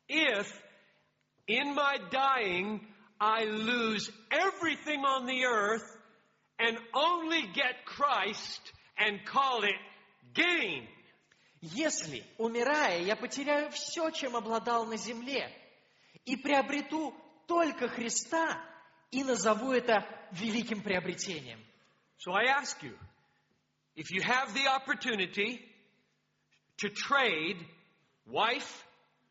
in my dying I lose everything on the earth and only get Christ and call it gain. Если, умирая, я потеряю все, чем обладал на земле, и приобрету только Христа, и назову это великим приобретением. So I ask you, if you have the opportunity to trade wife,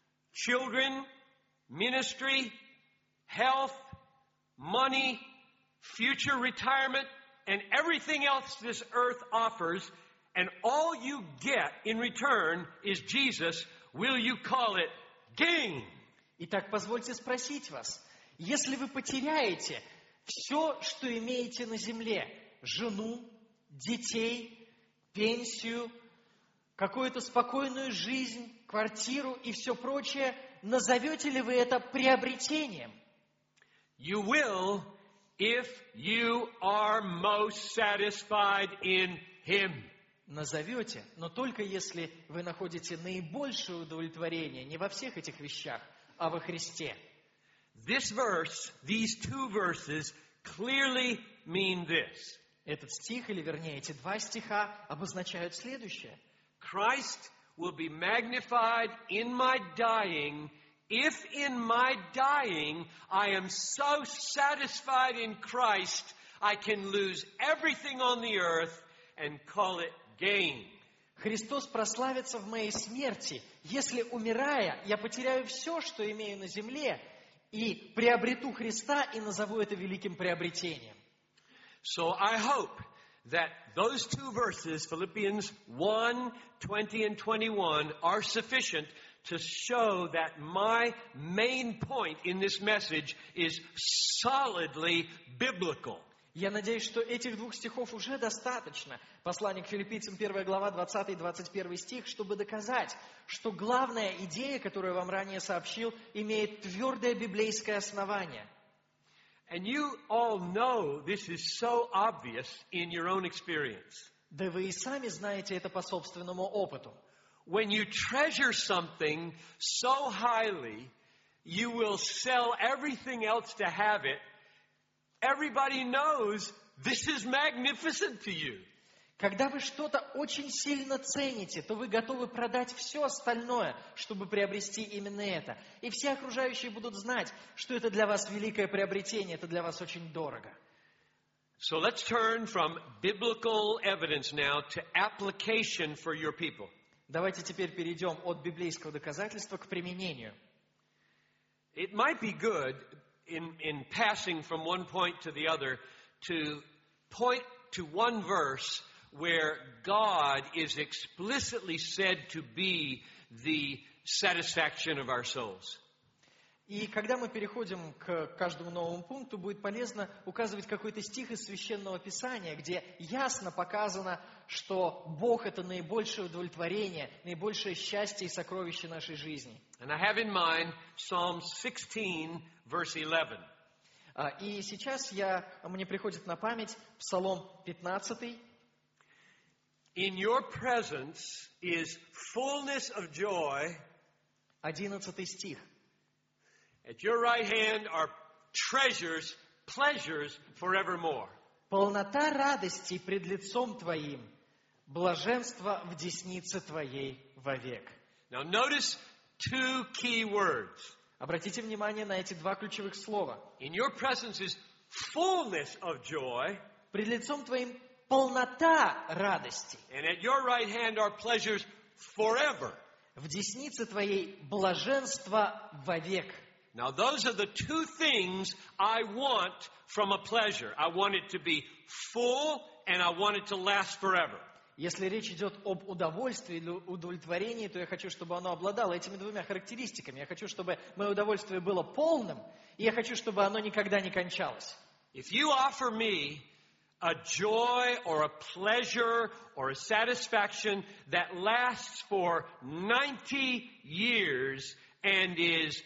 children, ministry, health, money, future retirement, and everything else this earth offers, and all you get in return is Jesus, will you call it gain? Итак, позвольте спросить вас, если вы потеряете все, что имеете на земле, жену, детей, пенсию, какую-то спокойную жизнь, квартиру и все прочее, назовете ли вы это приобретением? You will if you are most satisfied in Him. Назовете, но только если вы находите наибольшее удовлетворение не во всех этих вещах, а во Христе. This verse, these two verses, clearly mean this. Этот стих, или вернее эти два стиха, обозначают следующее. Christ will be magnified in my dying if in my dying I am so satisfied in Christ I can lose everything on the earth and call it gain. Христос прославится в моей смерти, если, умирая, я потеряю все, что имею на земле, и приобрету Христа и назову это великим приобретением. So I hope that those two verses, Philippians 1, 20 and 21, are sufficient to show that my main point in this message is solidly biblical. Я надеюсь, что этих двух стихов уже достаточно. Послание к Филиппийцам, 1 глава, 20 и 21 стих, чтобы доказать, что главная идея, которую я вам ранее сообщил, имеет твердое библейское основание. And you all know this is so obvious in your own experience. Да вы и сами знаете это по собственному опыту. When you treasure something so highly, you will sell everything else to have it. Everybody knows this is magnificent to you. Когда вы что-то очень сильно цените, то вы готовы продать все остальное, чтобы приобрести именно это. И все окружающие будут знать, что это для вас великое приобретение, это для вас очень дорого. So let's turn from biblical evidence now to application for your people. Давайте теперь перейдем от библейского доказательства к применению. It might be good in passing from one point to the other to point to one verse where God is explicitly said to be the satisfaction of our souls. И когда мы переходим к каждому новому пункту, будет полезно указывать какой-то стих из Священного Писания, где ясно показано, что Бог – это наибольшее удовлетворение, наибольшее счастье и сокровище нашей жизни. And I have in mind Psalm 16, verse 11. И сейчас мне приходит на память Псалом 15. In your presence is fullness of joy. 11 стих. At your right hand are treasures, pleasures forevermore. Полнота радости пред лицом Твоим, блаженство в деснице Твоей вовек. Now notice two key words. Обратите внимание на эти два ключевых слова. In your presence is fullness of joy. Пред лицом Твоим полнота радости. And at your right hand are pleasures forever. В деснице Твоей блаженство вовек. Now those are the two things I want from a pleasure. I want it to be full and I want it to last forever. Если речь идет об удовольствии или удовлетворении, то я хочу, чтобы оно обладало этими двумя характеристиками. Я хочу, чтобы мое удовольствие было полным, и я хочу, чтобы оно никогда не кончалось. If you offer me a joy or a pleasure or a satisfaction that lasts for 90 years and is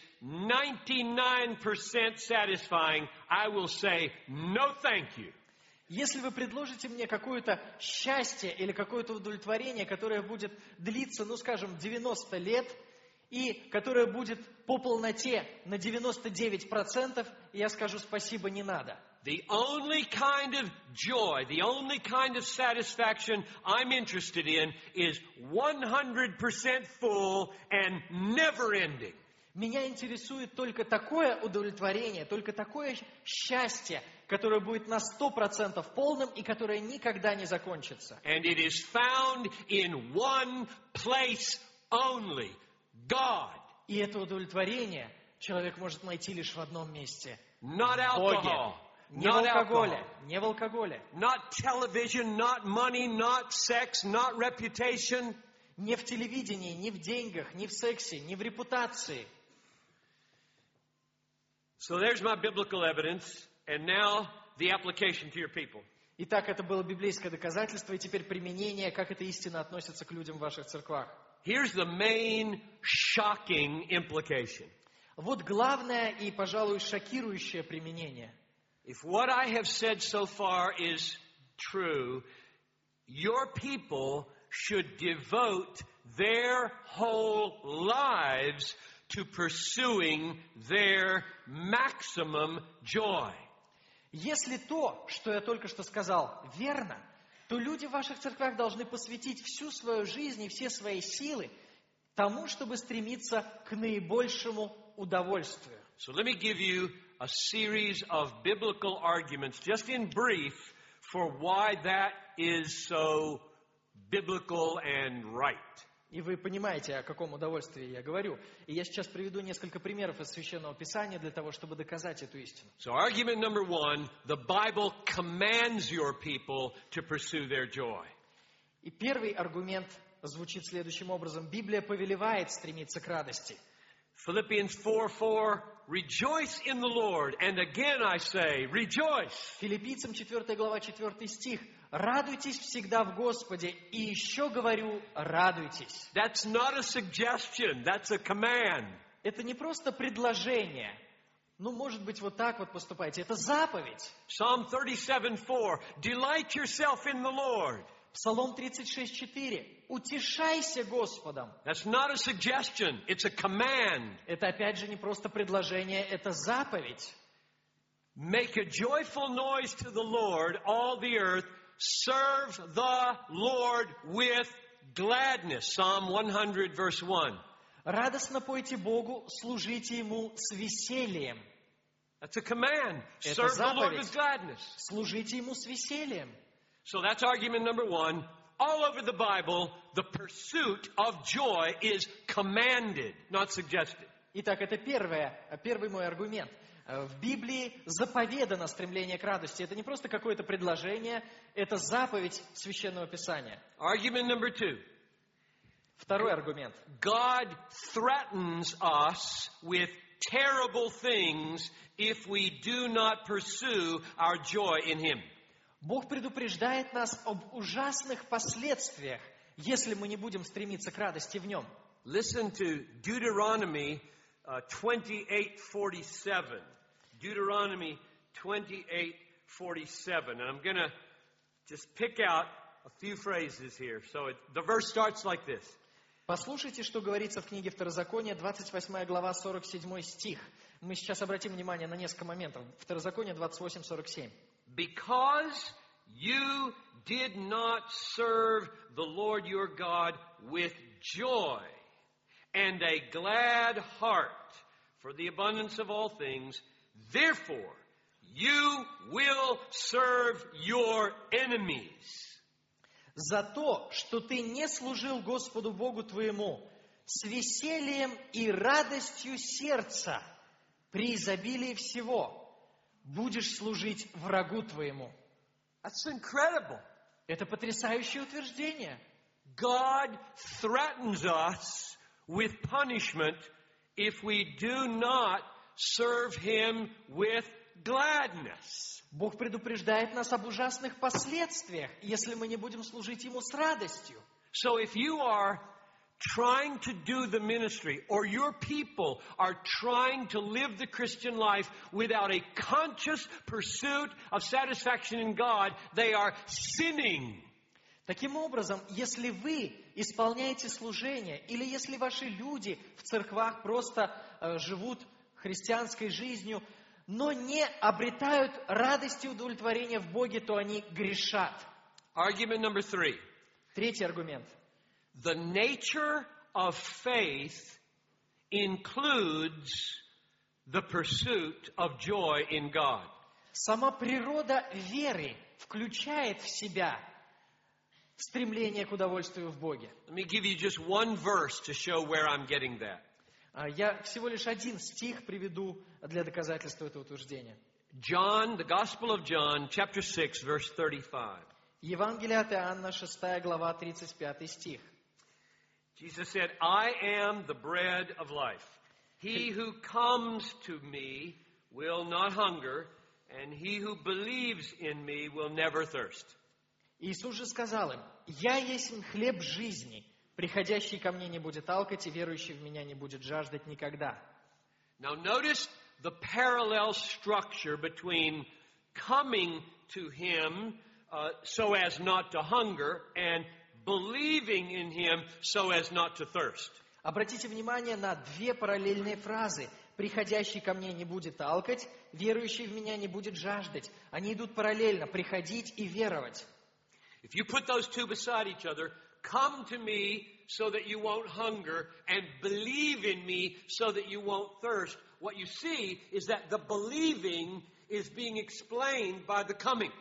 99% satisfying, I will say, no thank you. Если вы предложите мне какое-то счастье или какое-то удовлетворение, которое будет длиться, скажем, 90 лет, и которое будет по полноте на 99%, я скажу спасибо, не надо. The only kind of joy, the only kind of satisfaction I'm interested in is 100% full and never ending. Меня интересует только такое удовлетворение, только такое счастье, которое будет на 100% полным и которое никогда не закончится. And it is found in one place only, God. И это удовлетворение человек может найти лишь в одном месте. Not Боге. alcohol, Не в Not алкоголе, alcohol. не в алкоголе, Not television, not money, not sex, not reputation. не в телевидении, не в деньгах, не в сексе, не в репутации. So there's my biblical evidence, and now the application to your people. Итак, это было библейское доказательство, и теперь применение, как эта истина относится к людям в ваших церквах. Here's the main shocking implication. Вот главное и, пожалуй, шокирующее применение. If what I have said so far is true, your people should devote their whole lives to pursuing their maximum joy. Если то, что я только что сказал, верно, то люди в ваших церквях должны посвятить всю свою жизнь и все свои силы тому, чтобы стремиться к наибольшему удовольствию. So let me give you a series of biblical arguments, just in brief, for why that is so biblical and right. И вы понимаете, о каком удовольствии я говорю. И я сейчас приведу несколько примеров из Священного Писания для того, чтобы доказать эту истину. So argument number one, the Bible commands your people to pursue their joy. И первый аргумент звучит следующим образом. Библия повелевает стремиться к радости. Philippians 4:4, rejoice in the Lord, and again I say, rejoice. Филиппийцам 4 глава 4 стих. Радуйтесь всегда в Господе. И еще говорю, радуйтесь. That's not a suggestion, that's a command. Это не просто предложение. Ну, может быть, вот так вот поступайте. Это заповедь. Psalm 37:4, delight yourself in the Lord. Псалом 36:4. Утешайся Господом. That's not a suggestion, it's a command. Это опять же не просто предложение, это заповедь. Make a joyful noise to the Lord, all the earth. Serve the Lord with gladness. Psalm 100, verse 1. Радостно пойте Богу, служите Ему с весельем. That's a command. Это Serve the Lord заповедь. with gladness. Служите Ему с весельем. So that's argument number one. All over the Bible, the pursuit of joy is commanded, not suggested. Итак, это первый мой аргумент. В Библии заповедано стремление к радости. Это не просто какое-то предложение, это заповедь Священного Писания. Argument number two. Второй аргумент. God threatens us with terrible things if we do not pursue our joy in Him. Бог предупреждает нас об ужасных последствиях, если мы не будем стремиться к радости в Нем. Listen to Deuteronomy 28:47. Deuteronomy 28:47. And I'm going to just pick out a few phrases here. So the verse starts like this. Послушайте, что говорится в книге Второзакония, 28 глава, 47 стих. Мы сейчас обратим внимание на несколько моментов. Второзаконие 28:47. Because you did not serve the Lord your God with joy and a glad heart for the abundance of all things, therefore you will serve your enemies. За то, что ты не служил Господу Богу твоему с весельем и радостью сердца при изобилии всего, будешь служить врагу твоему. That's incredible. Это потрясающее утверждение. God threatens us with punishment if we do not serve Him with gladness. Бог предупреждает нас об ужасных последствиях, если мы не будем служить Ему с радостью. So if you are trying to do the ministry, or your people are trying to live the Christian life without a conscious pursuit of satisfaction in God, they are sinning. Таким образом, если вы исполняете служение, или если ваши люди в церквах просто живут христианской жизнью, но не обретают радости и удовлетворения в Боге, то они грешат. Argument number 3. Третий аргумент. The nature of faith includes the pursuit of joy in God. Сама природа веры включает в себя стремление к удовольствию в Боге. Let me give you just one verse to show where I'm getting that. Я всего лишь один стих приведу для доказательства этого утверждения. John, the Gospel of John, chapter 6, verse 35. Евангелие от Иоанна, 6 глава, 35 стих. Jesus said, I am the bread of life. He who comes to me will not hunger, and he who believes in me will never thirst. Иисус же сказал им: «Я есть хлеб жизни. Приходящий ко мне не будет алкать, и верующий в меня не будет жаждать никогда». Now notice the parallel structure between coming to him so as not to hunger and believing in him so as not to thirst. Обратите внимание на две параллельные фразы. «Приходящий ко мне не будет алкать, верующий в меня не будет жаждать». Они идут параллельно: приходить и веровать. If you put those two beside each other, come to me so that you won't hunger and believe in me so that you won't thirst, what you see is that the believing is being explained by the coming.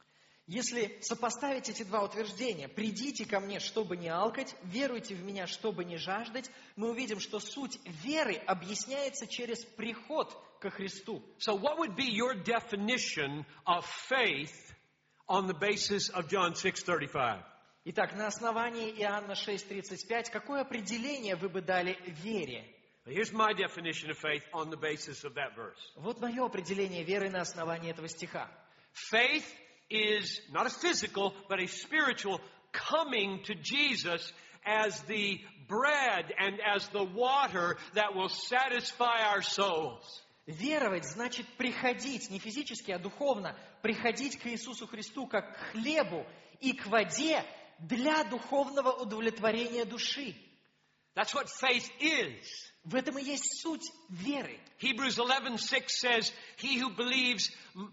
Если сопоставить эти два утверждения: «Придите ко мне, чтобы не алкать, веруйте в меня, чтобы не жаждать», мы увидим, что суть веры объясняется через приход ко Христу. So what would be your definition of faith on the basis of John 6:35? Итак, на основании Иоанна 6:35, какое определение вы бы дали вере? Here's my definition of faith on the basis of that verse. Вот мое определение веры на основании этого стиха. Faith is not a physical, but a spiritual coming to Jesus as the bread and as the water that will satisfy our souls. Веровать значит приходить, не физически, а духовно, приходить к Иисусу Христу как к хлебу и к воде для духовного удовлетворения души. That's what faith is. В этом и есть суть веры. Hebrews 11:6 says, he who believes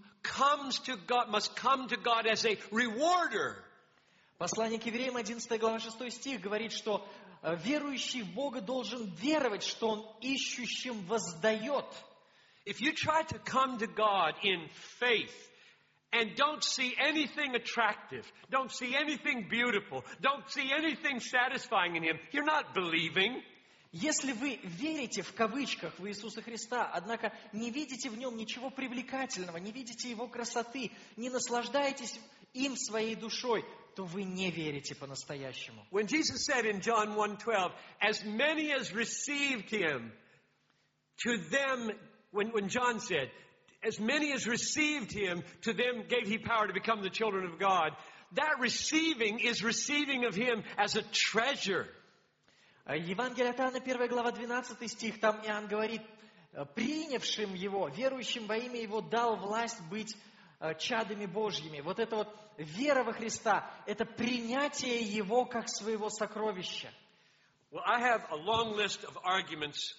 must come to God as a rewarder. Послание к Евреям, 11 глава, 6 стих говорит, что верующий в Бога должен веровать, что Он ищущим воздает. If you try to come to God in faith and don't see anything attractive, don't see anything beautiful, don't see anything satisfying in Him, you're not believing. Если вы верите в кавычках в Иисуса Христа, однако не видите в Нем ничего привлекательного, не видите Его красоты, не наслаждаетесь им своей душой, то вы не верите по-настоящему. When Jesus said in John 1:12, as many as received Him, to them, when John said, as many as received Him, to them gave He power to become the children of God, that receiving is receiving of Him as a treasure. Евангелие от Иоанна, 1 глава, 12 стих, там Иоанн говорит: принявшим Его, верующим во имя Его, дал власть быть чадами Божьими. Вот это вот вера во Христа, это принятие Его как своего сокровища. Well, I have a long list of arguments,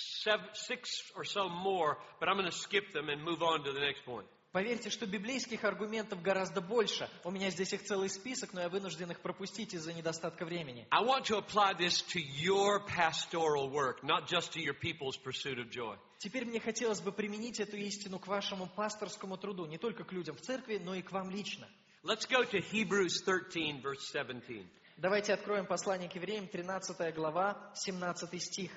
6 or so more, but I'm going to skip them and move on to the next point. Поверьте, что библейских аргументов гораздо больше. У меня здесь их целый список, но я вынужден их пропустить из-за недостатка времени. I want to apply this to your pastoral work, not just to your people's pursuit of joy. Теперь мне хотелось бы применить эту истину к вашему пасторскому труду, не только к людям в церкви, но и к вам лично. Let's go to Hebrews 13, verse 17. Давайте откроем послание к Евреям, 13 глава, 17 стих.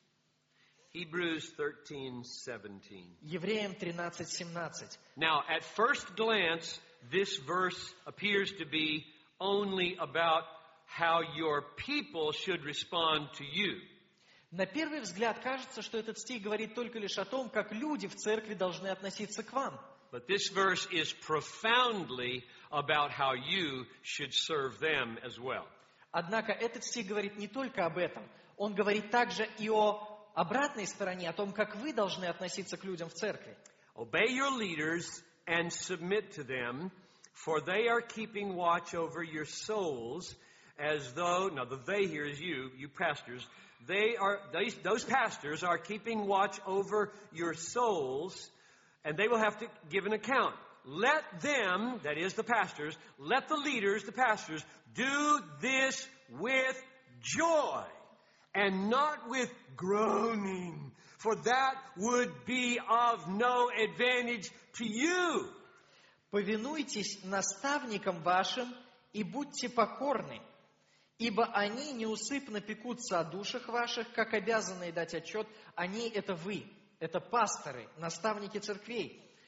Hebrews 13:17. Евреям 13:17. Now, at first glance, this verse appears to be only about how your people should respond to you. На первый взгляд кажется, что этот стих говорит только лишь о том, как люди в церкви должны относиться к вам. But this verse is profoundly about how you should serve them as well. Однако этот стих говорит не только об этом. Он говорит также и о обратной стороне, о том, как вы должны относиться к людям в церкви. Obey your leaders and submit to them, for they are keeping watch over your souls, as though, now the they here is you pastors, those pastors are keeping watch over your souls, and they will have to give an account. Let them, that is the pastors, let the leaders, the pastors, do this with joy and not with groaning, for that would be of no advantage to you. Повинуйтесь наставникам вашим и будьте покорны, ибо они неусыпно пекутся о душах ваших, как обязанные дать отчет. Они — это вы, это пасторы, наставники церквей.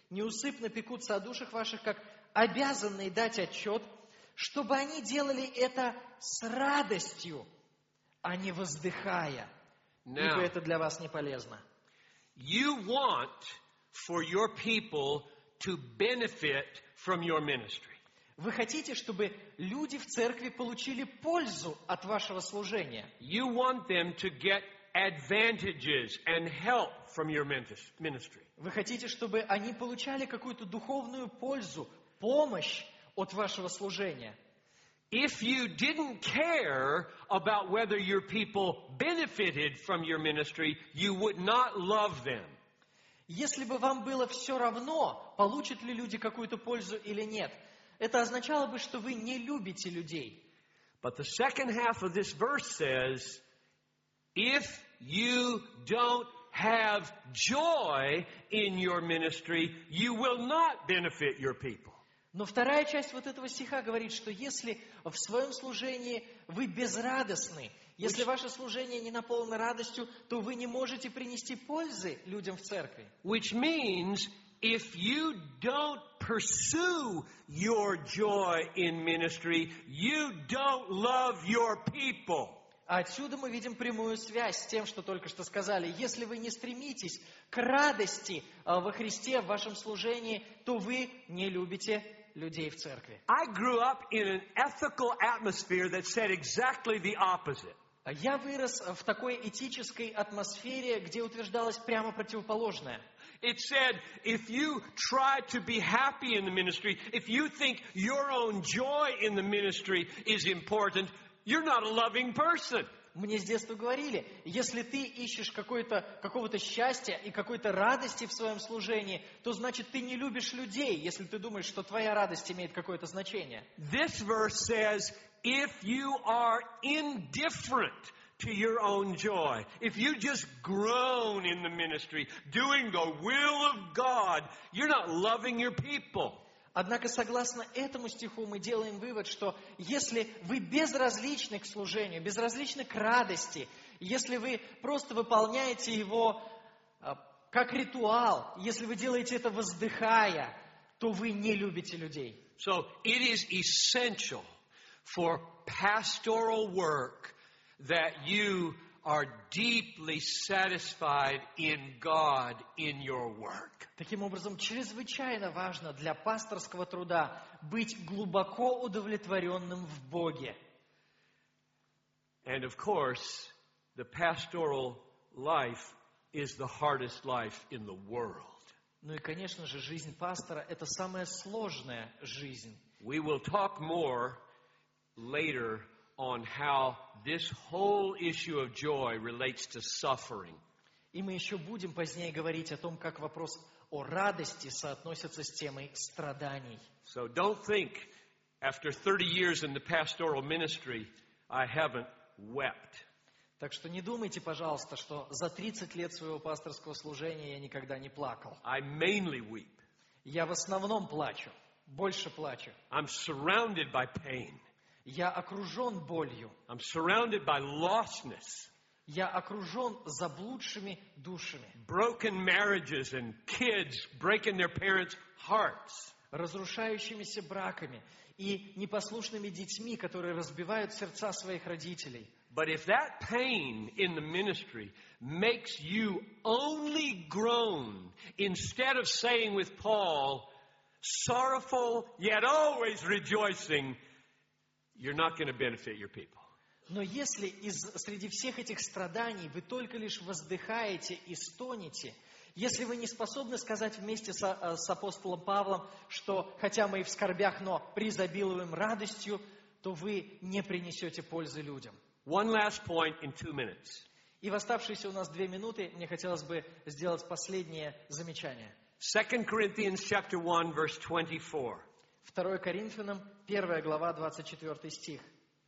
неусыпно пекутся о душах ваших, как обязанные дать отчет, чтобы они делали это с радостью, а не воздыхая, ибо Now, это для вас не полезно. you want for your people to benefit from your ministry. Вы хотите, чтобы люди в церкви получили пользу от вашего служения. You want them to get advantages and help from your ministry. Вы хотите, чтобы они получали какую-то духовную пользу, помощь от вашего служения. If you didn't care about whether your people benefited from your ministry, you would not love them. Если бы вам было все равно, получат ли люди какую-то пользу или нет, это означало бы, что вы не любите людей. But the second half of this verse says, if you don't have joy in your ministry, you will not benefit your people. Но вторая часть вот этого стиха говорит, что если в своем служении вы безрадостны, если ваше служение не наполнено радостью, то вы не можете принести пользы людям в церкви. Which means, if you don't pursue your joy in ministry, you don't love your people. А отсюда мы видим прямую связь с тем, что только что сказали. Если вы не стремитесь к радости во Христе, в вашем служении, то вы не любите людей в церкви. I grew up in an ethical atmosphere that said exactly the opposite. Я вырос в такой этической атмосфере, где утверждалось прямо противоположное. It said, if you try to be happy in the ministry, if you think your own joy in the ministry is important, you're not a loving person. Мне с детства говорили, если ты ищешь какого-то счастья и какой-то радости в своем служении, то значит ты не любишь людей, если ты думаешь, что твоя радость имеет какое-то значение. This verse says, if you are indifferent to your own joy, if you just groan in the ministry, doing the will of God, you're not loving your people. Однако, согласно этому стиху, мы делаем вывод, что если вы безразличны к служению, безразличны к радости, если вы просто выполняете его как ритуал, если вы делаете это воздыхая, то вы не любите людей. So it is essential for pastoral work that you are deeply satisfied in God in your work. Таким образом, чрезвычайно важно для пасторского труда быть глубоко удовлетворенным в Боге. And of course, the pastoral life is the hardest life in the world. Ну и, конечно же, жизнь пастора – это самая сложная жизнь. We will talk more later on how this whole issue of joy relates to suffering. И мы еще будем позднее говорить о том, как вопрос о радости соотносится с темой страданий. So don't think, after 30 years in the pastoral ministry, I haven't wept. Так что не думайте, пожалуйста, что за 30 лет своего пасторского служения я никогда не плакал. I mainly weep. Я в основном плачу, больше плачу. I'm surrounded by pain. Я окружен болью. I'm surrounded by lostness. Я окружен заблудшими душами. Broken marriages and kids breaking their parents' hearts. Разрушающимися браками и непослушными детьми, которые разбивают сердца своих родителей. But if that pain in the ministry makes you only groan, instead of saying with Paul, sorrowful yet always rejoicing, you're not going to benefit your people. Но если среди всех этих страданий вы только лишь воздыхаете и стонете, если вы не способны сказать вместе с апостолом Павлом, что хотя мы и в скорбях, но преизобилуем радостью, то вы не принесете пользы людям. One last point in 2 minutes. И в оставшиеся у нас 2 минуты мне хотелось бы сделать последнее замечание. 2 Corinthians chapter 1, verse 24. 2 Коринфянам, 1 глава, 24 стих.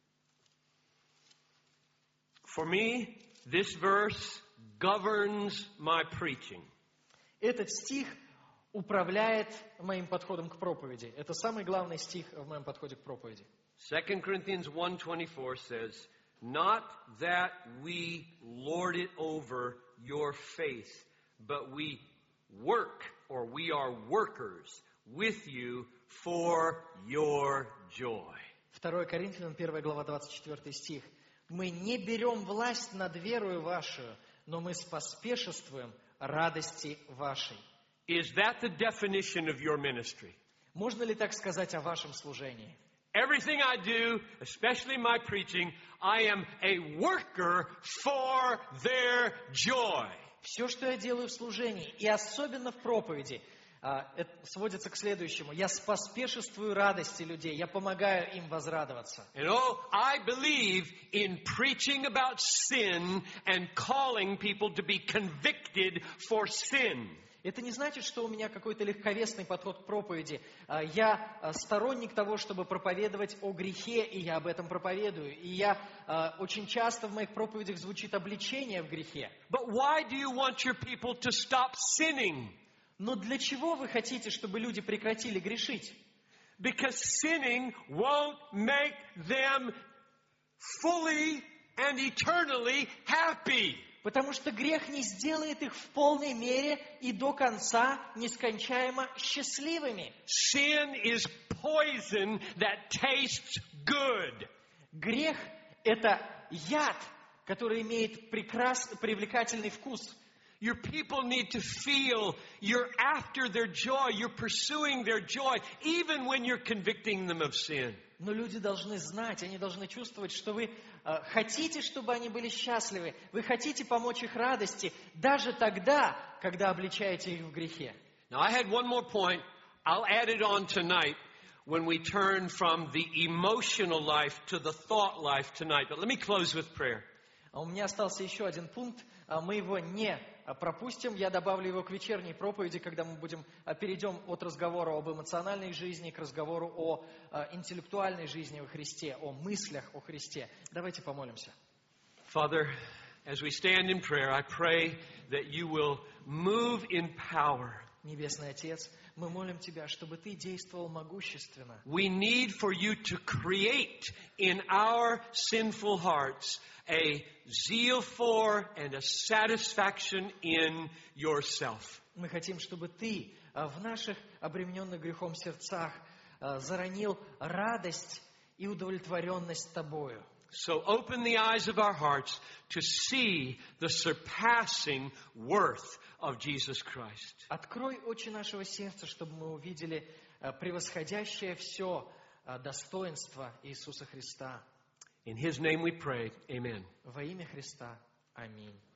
For me, this verse governs my preaching. Этот стих управляет моим подходом к проповеди. Это самый главный стих в моем подходе к проповеди. 2 Corinthians 1:24 says, not that we lord it over your faith, but we work or we are workers with you for your joy. 2 Коринфянам, 1 глава, 24 стих. «Мы не берем власть над верою вашу, но мы споспешествуем радости вашей». Is that the definition of your ministry? Можно ли так сказать о вашем служении? Everything I do, especially my preaching, I am a worker for their joy. Все, что я делаю в служении, и особенно в проповеди, это сводится к следующему. Я споспешествую радости людей, я помогаю им возрадоваться. And I believe in preaching about sin and calling people to be convicted for sin. Это не значит, что у меня какой-то легковесный подход к проповеди. Я сторонник того, чтобы проповедовать о грехе, и я об этом проповедую. И очень часто в моих проповедях звучит обличение в грехе. But why do you want your people to stop sinning? Но для чего вы хотите, чтобы люди прекратили грешить? Because sinning won't make them fully and eternally happy. Потому что грех не сделает их в полной мере и до конца нескончаемо счастливыми. Sin is poison that tastes good. Gрех – это яд, который имеет привлекательный вкус. Your people need to feel you're after their joy, you're pursuing their joy, even when you're convicting them of sin. Но люди должны знать, они должны чувствовать, что вы хотите, чтобы они были счастливы. Вы хотите помочь их радости, даже тогда, когда обличаете их в грехе. Now, I had one more point. I'll add it on tonight when we turn from the emotional life to the thought life tonight. But let me close with prayer. У меня остался еще один пункт. Мы его не пропустим. Я добавлю его к вечерней проповеди, когда мы перейдем от разговора об эмоциональной жизни к разговору о интеллектуальной жизни во Христе, о мыслях о Христе. Давайте помолимся. Father, as we stand in prayer, I pray that you will move in power. Небесный Отец, мы молим Тебя, чтобы Ты действовал могущественно. We need for you to create in our sinful hearts a zeal for and a satisfaction in yourself. Мы хотим, чтобы Ты в наших обремененных грехом сердцах заронил радость и удовлетворенность Тобою. So open the eyes of our hearts to see the surpassing worth of Jesus Christ. Открой очи нашего сердца, чтобы мы увидели превосходящее все достоинство Иисуса Христа. In His name we pray. Amen. Во имя Христа. Аминь.